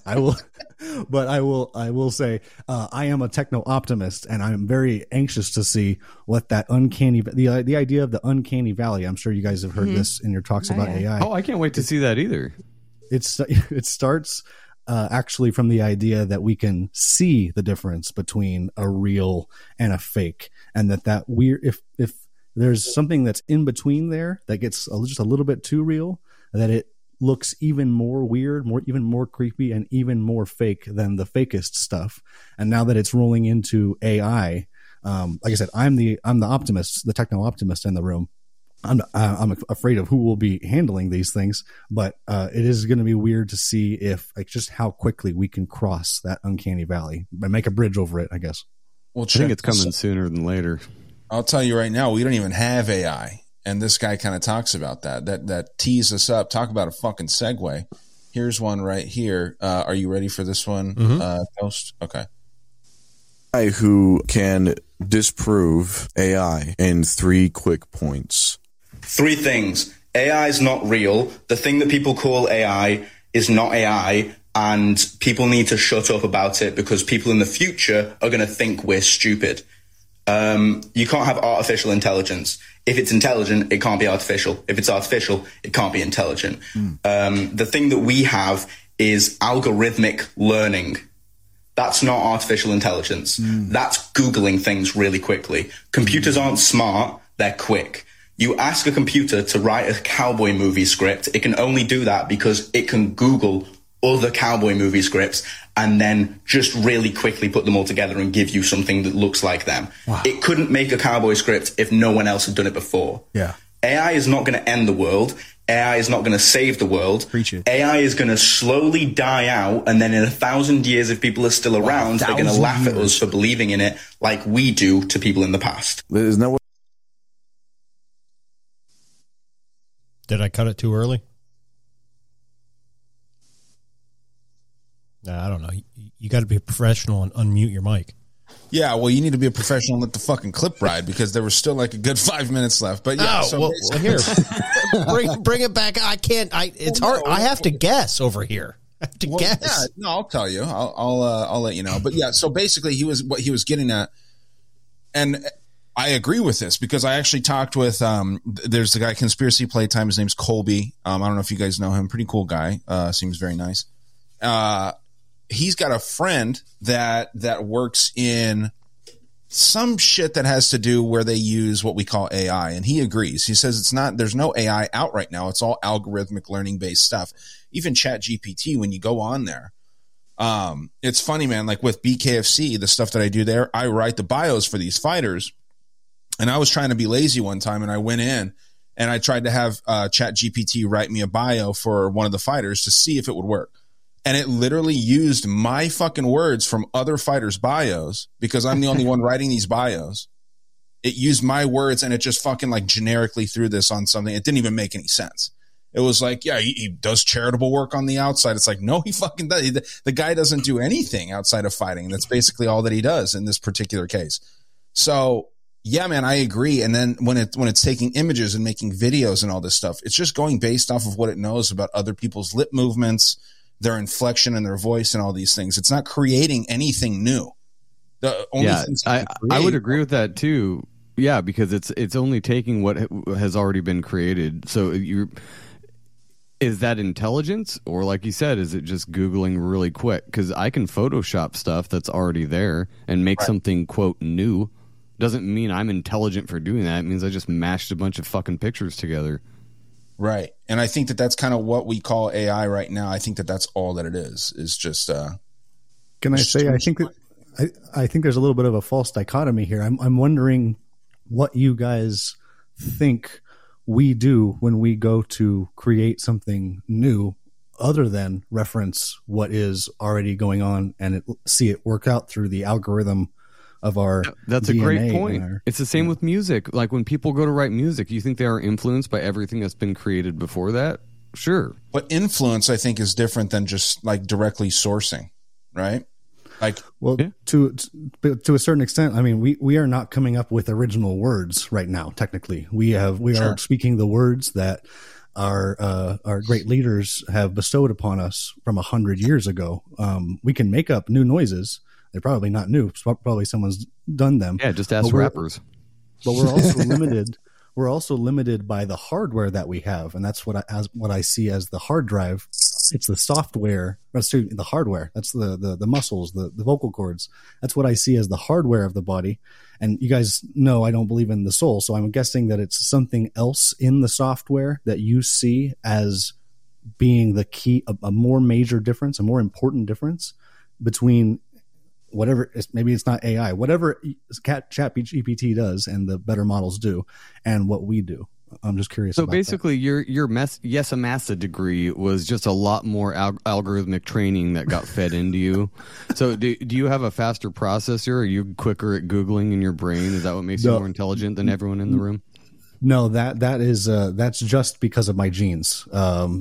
I will say, I am a techno optimist, and I'm very anxious to see what that the idea of the uncanny valley. I'm sure you guys have heard this in your talks about AI. Oh, I can't wait to see that either. It starts actually from the idea that we can see the difference between a real and a fake, and that weird if there's something that's in between there that gets just a little bit too real, that it looks even more weird, even more creepy, and even more fake than the fakest stuff. And now that it's rolling into AI, like I said, I'm the optimist, the techno optimist in the room. I'm afraid of who will be handling these things, but it is going to be weird to see if just how quickly we can cross that uncanny valley and make a bridge over it, I guess. Well, I think it's coming sooner than later. I'll tell you right now, we don't even have AI. And this guy kind of talks about that tees us up. Talk about a fucking segue. Here's one right here. Are you ready for this one, Ghost? Okay. Who can disprove AI in 3 quick points? 3 things. AI is not real. The thing that people call AI is not AI. And people need to shut up about it because people in the future are going to think we're stupid. You can't have artificial intelligence. If it's intelligent, it can't be artificial. If it's artificial, it can't be intelligent. The thing that we have is algorithmic learning. That's not artificial intelligence. That's Googling things really quickly. Computers aren't smart, they're quick. You ask a computer to write a cowboy movie script, it can only do that because it can Google other cowboy movie scripts and then just really quickly put them all together and give you something that looks like them. Wow. It couldn't make a cowboy script if no one else had done it before. Yeah. AI is not going to end the world. AI is not going to save the world. Preach it. AI is going to slowly die out, and then in 1,000 years, if people are still around, they're going to laugh at us for believing in it like we do to people in the past. There's no way. Did I cut it too early? I don't know. You got to be a professional and unmute your mic. Yeah, well, you need to be a professional and let the fucking clip ride because there was still like a good 5 minutes left. But yeah, here, bring it back. I can't. It's hard. I have to guess over here. I have to guess. Yeah, no, I'll tell you. I'll let you know. But yeah, so basically, what he was getting at, and I agree with this because I actually talked with there's the guy Conspiracy Playtime. His name's Colby. I don't know if you guys know him. Pretty cool guy. Seems very nice. He's got a friend that works in some shit that has to do where they use what we call AI, and he agrees. He says there's no AI out right now. It's all algorithmic learning based stuff. Even ChatGPT, when you go on there, it's funny, man. Like with BKFC, the stuff that I do there, I write the bios for these fighters, and I was trying to be lazy one time, and I went in and I tried to have ChatGPT write me a bio for one of the fighters to see if it would work. And it literally used my fucking words from other fighters' bios because I'm the only one writing these bios. It used my words and it just fucking like generically threw this on something. It didn't even make any sense. It was like, yeah, he does charitable work on the outside. It's like, no, he fucking does. The guy doesn't do anything outside of fighting. That's basically all that he does in this particular case. So yeah, man, I agree. And then when it's taking images and making videos and all this stuff, it's just going based off of what it knows about other people's lip movements, their inflection and their voice and all these things. It's not creating anything new. The only things I would agree with that too. Yeah, because it's only taking what has already been created. So is that intelligence, or like you said, is it just Googling really quick? Because I can Photoshop stuff that's already there and make something quote new. Doesn't mean I'm intelligent for doing that. It means I just mashed a bunch of fucking pictures together. Right. And I think that that's kind of what we call AI right now. I think that that's all that it is just can I say I think that I think there's a little bit of a false dichotomy here. I'm wondering what you guys think we do when we go to create something new other than reference what is already going on and see it work out through the algorithm of our That's DNA. A great point. It's the same with music. Like when people go to write music, you think they are influenced by everything that's been created before that? Sure. But influence, I think, is different than just like directly sourcing. right? Like, well, to a certain extent, I mean, we are not coming up with original words right now. Technically, we are speaking the words that our great leaders have bestowed upon us from 100 years ago. We can make up new noises. They're probably not new. Probably someone's done them. Yeah, just ask rappers. But we're also limited. We're also limited by the hardware that we have, and that's what I see as the hard drive. It's the software, the hardware. That's the muscles, the vocal cords. That's what I see as the hardware of the body. And you guys know I don't believe in the soul, so I'm guessing that it's something else in the software that you see as being the key, a more major difference, a more important difference between whatever, maybe it's not AI, whatever ChatGPT does and the better models do, and what we do. I'm just curious. So basically, your Yesa-Masa degree was just a lot more algorithmic training that got fed into you. So do you have a faster processor? Are you quicker at Googling in your brain? Is that what makes you more intelligent than everyone in the room? No, that's just because of my genes. Fair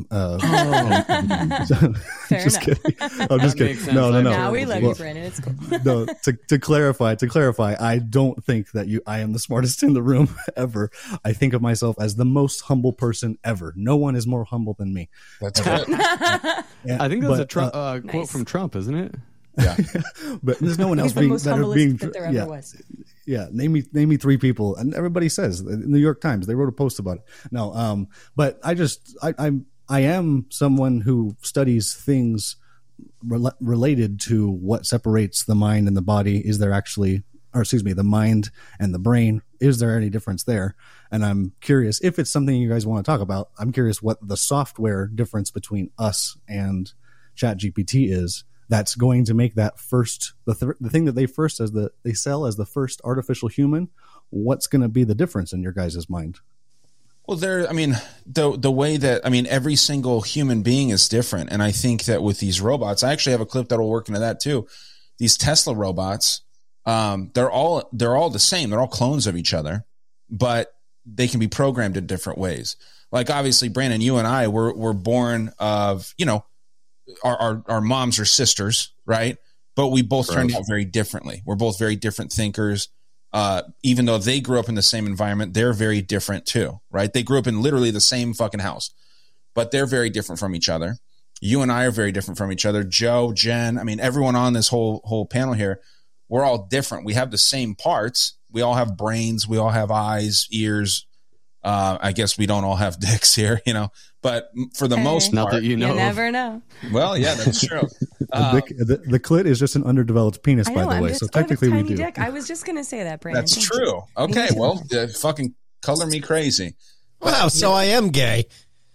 just enough. kidding. I'm just kidding. No. Now we love you, Brandon. It's cool. No, to clarify, I don't think that I am the smartest in the room ever. I think of myself as the most humble person ever. No one is more humble than me. That's good. Yeah, I think that's a quote from Trump, isn't it? Yeah, but there's no one else He's the being most better humblest being. that there ever was. Yeah, name me three people, and everybody says the New York Times. They wrote a post about it. No, but I am someone who studies things related to what separates the mind and the body. Is there actually, the mind and the brain? Is there any difference there? And I'm curious if it's something you guys want to talk about. I'm curious what the software difference between us and ChatGPT is. That's going to make that first the thing that they sell as the first artificial human. What's going to be the difference in your guys' mind? Well, the way that, every single human being is different. And I think that with these robots, I actually have a clip that'll work into that too. These Tesla robots, they're all the same. They're all clones of each other, but they can be programmed in different ways. Like, obviously, Brandon, you and I were born of, our moms are sisters, right? But we both turned out very differently. We're both very different thinkers. Even though they grew up in the same environment, they're very different too, right? They grew up in literally the same fucking house, but they're very different from each other. You and I are very different from each other. Joe, Jen, everyone on this whole panel here, we're all different. We have the same parts. We all have brains. We all have eyes, ears. I guess we don't all have dicks here, but for the most part, not that you know, you never know. Well, yeah, that's true. The clit is just an underdeveloped penis, by the way. So technically, we do. Dick. I was just going to say that, Brandon. That's true. Okay, well, fucking color me crazy. Wow, so I am gay.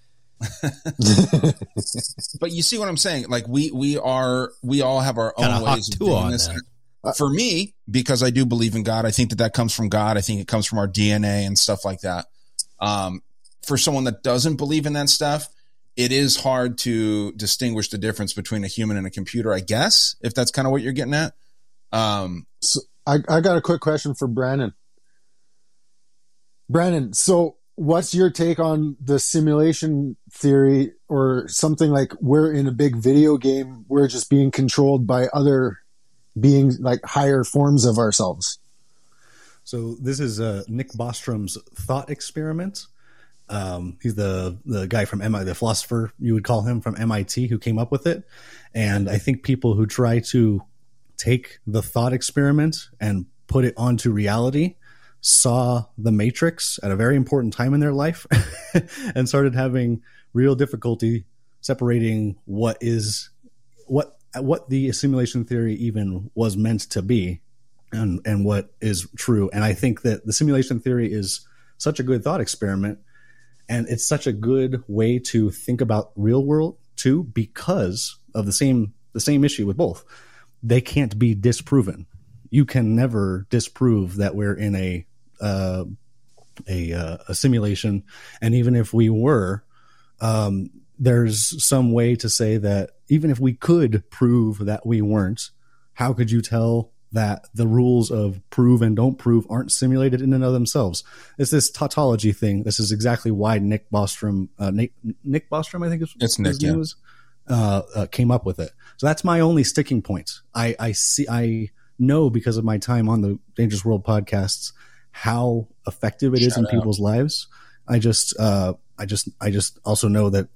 But you see what I'm saying? Like we all have our own ways of doing this. For me, because I do believe in God, I think that comes from God. I think it comes from our DNA and stuff like that. For someone that doesn't believe in that stuff, it is hard to distinguish the difference between a human and a computer, I guess, if that's kind of what you're getting at. So I got a quick question for Brandon. Brandon, so what's your take on the simulation theory, or something like we're in a big video game, we're just being controlled by other beings, like higher forms of ourselves? So this is Nick Bostrom's thought experiment. He's the guy from MIT, the philosopher you would call him, from MIT, who came up with it. And I think people who try to take the thought experiment and put it onto reality saw the Matrix at a very important time in their life and started having real difficulty separating what the simulation theory even was meant to be and what is true. And I think that the simulation theory is such a good thought experiment, and it's such a good way to think about real world too, because of the same issue with both. They can't be disproven. You can never disprove that we're in a simulation. And even if we were, there's some way to say that even if we could prove that we weren't, how could you tell that the rules of prove and don't prove aren't simulated in and of themselves? It's this tautology thing. This is exactly why Nick Bostrom, I think it's Nick. came up with it. So that's my only sticking point. I know because of my time on the Dangerous World podcasts how effective it is in people's lives. I just also know that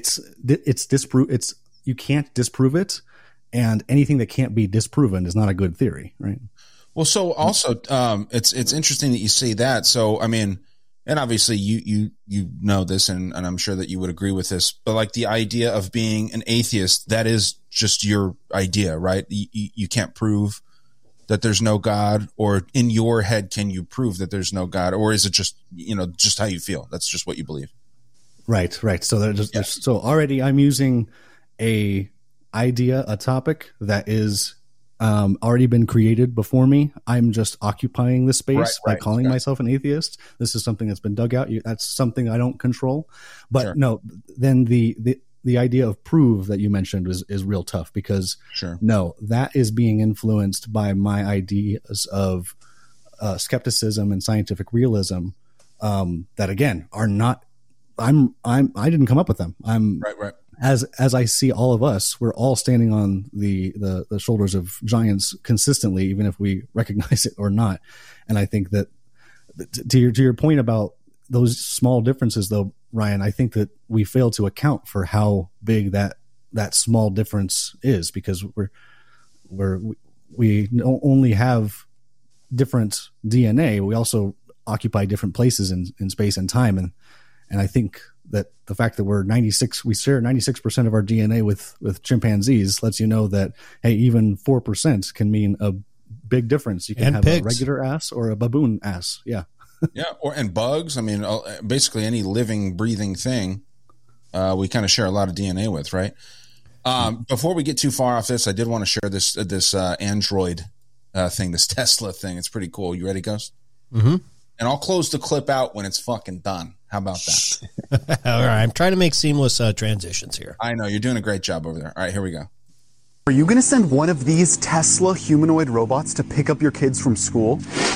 you can't disprove it, and anything that can't be disproven is not a good theory, right? Well, so also, it's interesting that you say that. So, I mean, and obviously you know this, and I'm sure that you would agree with this, but like the idea of being an atheist, that is just your idea, right? You can't prove that there's no God, or in your head, can you prove that there's no God, or is it just, just how you feel? That's just what you believe. Right. So so already I'm using a topic that is already been created before me. I'm just occupying the space by calling myself an atheist. This is something that's been dug out. That's something I don't control. But no, then the idea of prove that you mentioned is real tough, because no, that is being influenced by my ideas of skepticism and scientific realism that again are not. I didn't come up with them. Right. As I see all of us, we're all standing on the shoulders of giants consistently, even if we recognize it or not. And I think that to your point about those small differences, though, Ryan, I think that we fail to account for how big that small difference is, because we don't only have different DNA, we also occupy different places in space and time, and I think that the fact that we share 96% of our DNA with chimpanzees lets you know that, hey, even 4% can mean a big difference. You can have pigs. A regular ass or a baboon ass. Yeah. Yeah. And bugs. I mean, basically any living, breathing thing, we kind of share a lot of DNA with, right? Before we get too far off this, I did want to share this Android thing, this Tesla thing. It's pretty cool. You ready, Ghost? Mm-hmm. And I'll close the clip out when it's fucking done. How about that? All right. I'm trying to make seamless transitions here. I know. You're doing a great job over there. All right, here we go. Are you going to send one of these Tesla humanoid robots to pick up your kids from school?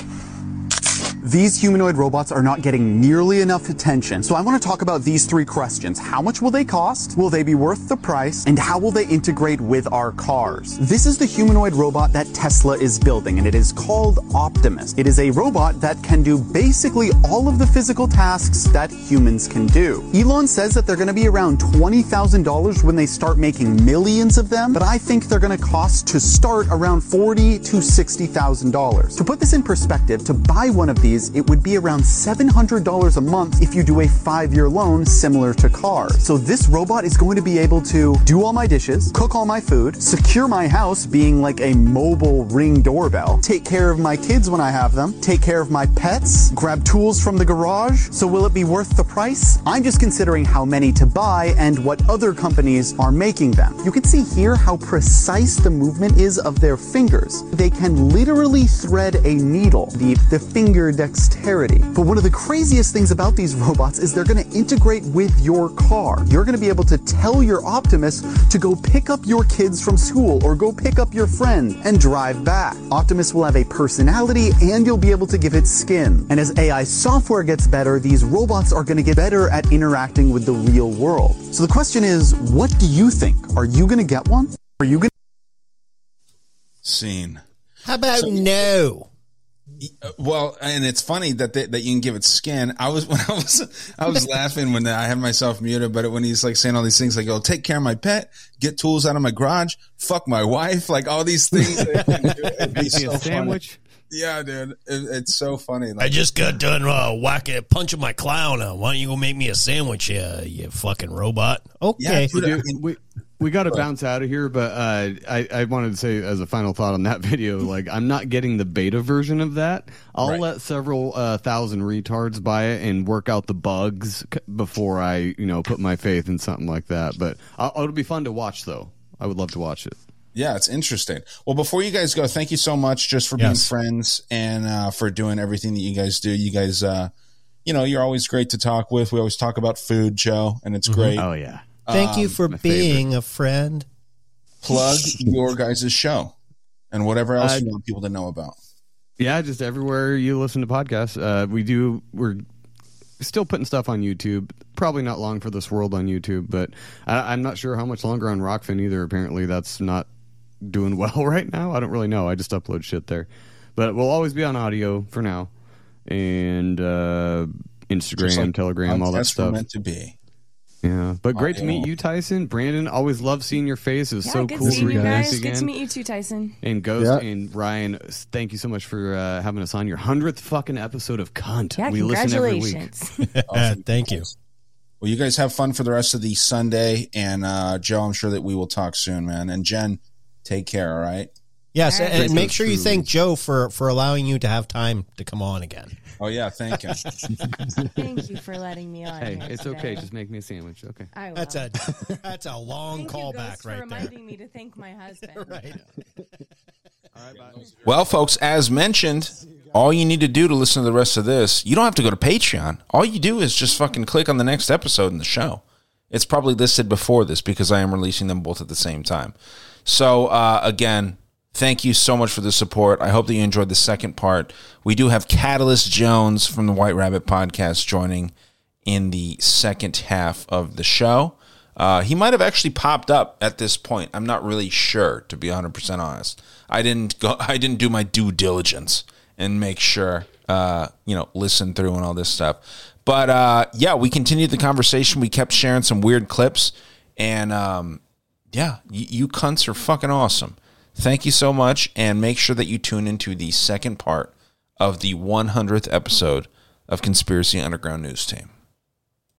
These humanoid robots are not getting nearly enough attention, so I want to talk about these three questions. How much will they cost? Will they be worth the price? And how will they integrate with our cars? This is the humanoid robot that Tesla is building, and it is called Optimus. It is a robot that can do basically all of the physical tasks that humans can do. Elon says that they're going to be around $20,000 when they start making millions of them, but I think they're going to cost to start around $40,000 to $60,000. To put this in perspective, to buy one of these, it would be around $700 a month if you do a 5-year loan similar to cars. So this robot is going to be able to do all my dishes, cook all my food, secure my house, being like a mobile Ring doorbell, take care of my kids when I have them, take care of my pets, grab tools from the garage. So will it be worth the price? I'm just considering how many to buy and what other companies are making them. You can see here how precise the movement is of their fingers. They can literally thread a needle, the finger dexterity. But one of the craziest things about these robots is they're going to integrate with your car. You're going to be able to tell your Optimus to go pick up your kids from school or go pick up your friend and drive back. Optimus will have a personality and you'll be able to give it skin. And as AI software gets better, these robots are going to get better at interacting with the real world. So the question is, what do you think? Are you going to get one? Are you going to... Scene. How about no? Well, and it's funny that you can give it skin. I was laughing when I had myself muted, but when he's like saying all these things, like, "Oh, take care of my pet, get tools out of my garage, fuck my wife," like all these things. It'd be so a sandwich. Funny. Yeah, dude, it's so funny. Like, I just got done punching my clown. Why don't you go make me a sandwich, you fucking robot? Okay. Yeah, dude, we got to bounce out of here, but I wanted to say as a final thought on that video, like, I'm not getting the beta version of that. I'll let several thousand retards buy it and work out the bugs before I, put my faith in something like that. But it'll be fun to watch, though. I would love to watch it. Yeah, it's interesting. Well, before you guys go, thank you so much just for being friends and for doing everything that you guys do. You guys, you're always great to talk with. We always talk about food, Joe, and it's great. Oh, yeah. Thank you for being a friend. Plug your guys' show and whatever else you want people to know about. Yeah, just everywhere you listen to podcasts. still putting stuff on YouTube. Probably not long for this world on YouTube, but I'm not sure how much longer on Rockfin either. Apparently that's not doing well right now. I don't really know. I just upload shit there. But we'll always be on audio for now. And Instagram, like Telegram, all that stuff. Meant to be. Yeah, but great to meet you, Tyson. Brandon, always love seeing your face. It was so cool to reconnect again. Good to meet you too, Tyson. And Ghost and Ryan, thank you so much for having us on your 100th fucking episode of Cunt. Yeah, we listen every week. Awesome. Thank you. Well, you guys have fun for the rest of the Sunday, and Joe, I'm sure that we will talk soon, man. And Jen, take care, all right? Yes, and make sure you thank Joe for allowing you to have time to come on again. Oh, yeah, thank you. Thank you for letting me on. Hey, it's okay. Just make me a sandwich, okay? I will. That's a long callback right there. Reminding me to thank my husband. Right. All right, bye. Well, folks, as mentioned, all you need to do to listen to the rest of this, you don't have to go to Patreon. All you do is just fucking click on the next episode in the show. It's probably listed before this because I am releasing them both at the same time. So, again, thank you so much for the support. I hope that you enjoyed the second part. We do have Catalyst Jones from the White Rabbit podcast joining in the second half of the show. He might have actually popped up at this point. I'm not really sure, to be 100% honest. I didn't do my due diligence and make sure, listen through and all this stuff. But yeah, we continued the conversation. We kept sharing some weird clips, and you cunts are fucking awesome. Thank you so much, and make sure that you tune into the second part of the 100th episode of Conspiracy Underground News Team.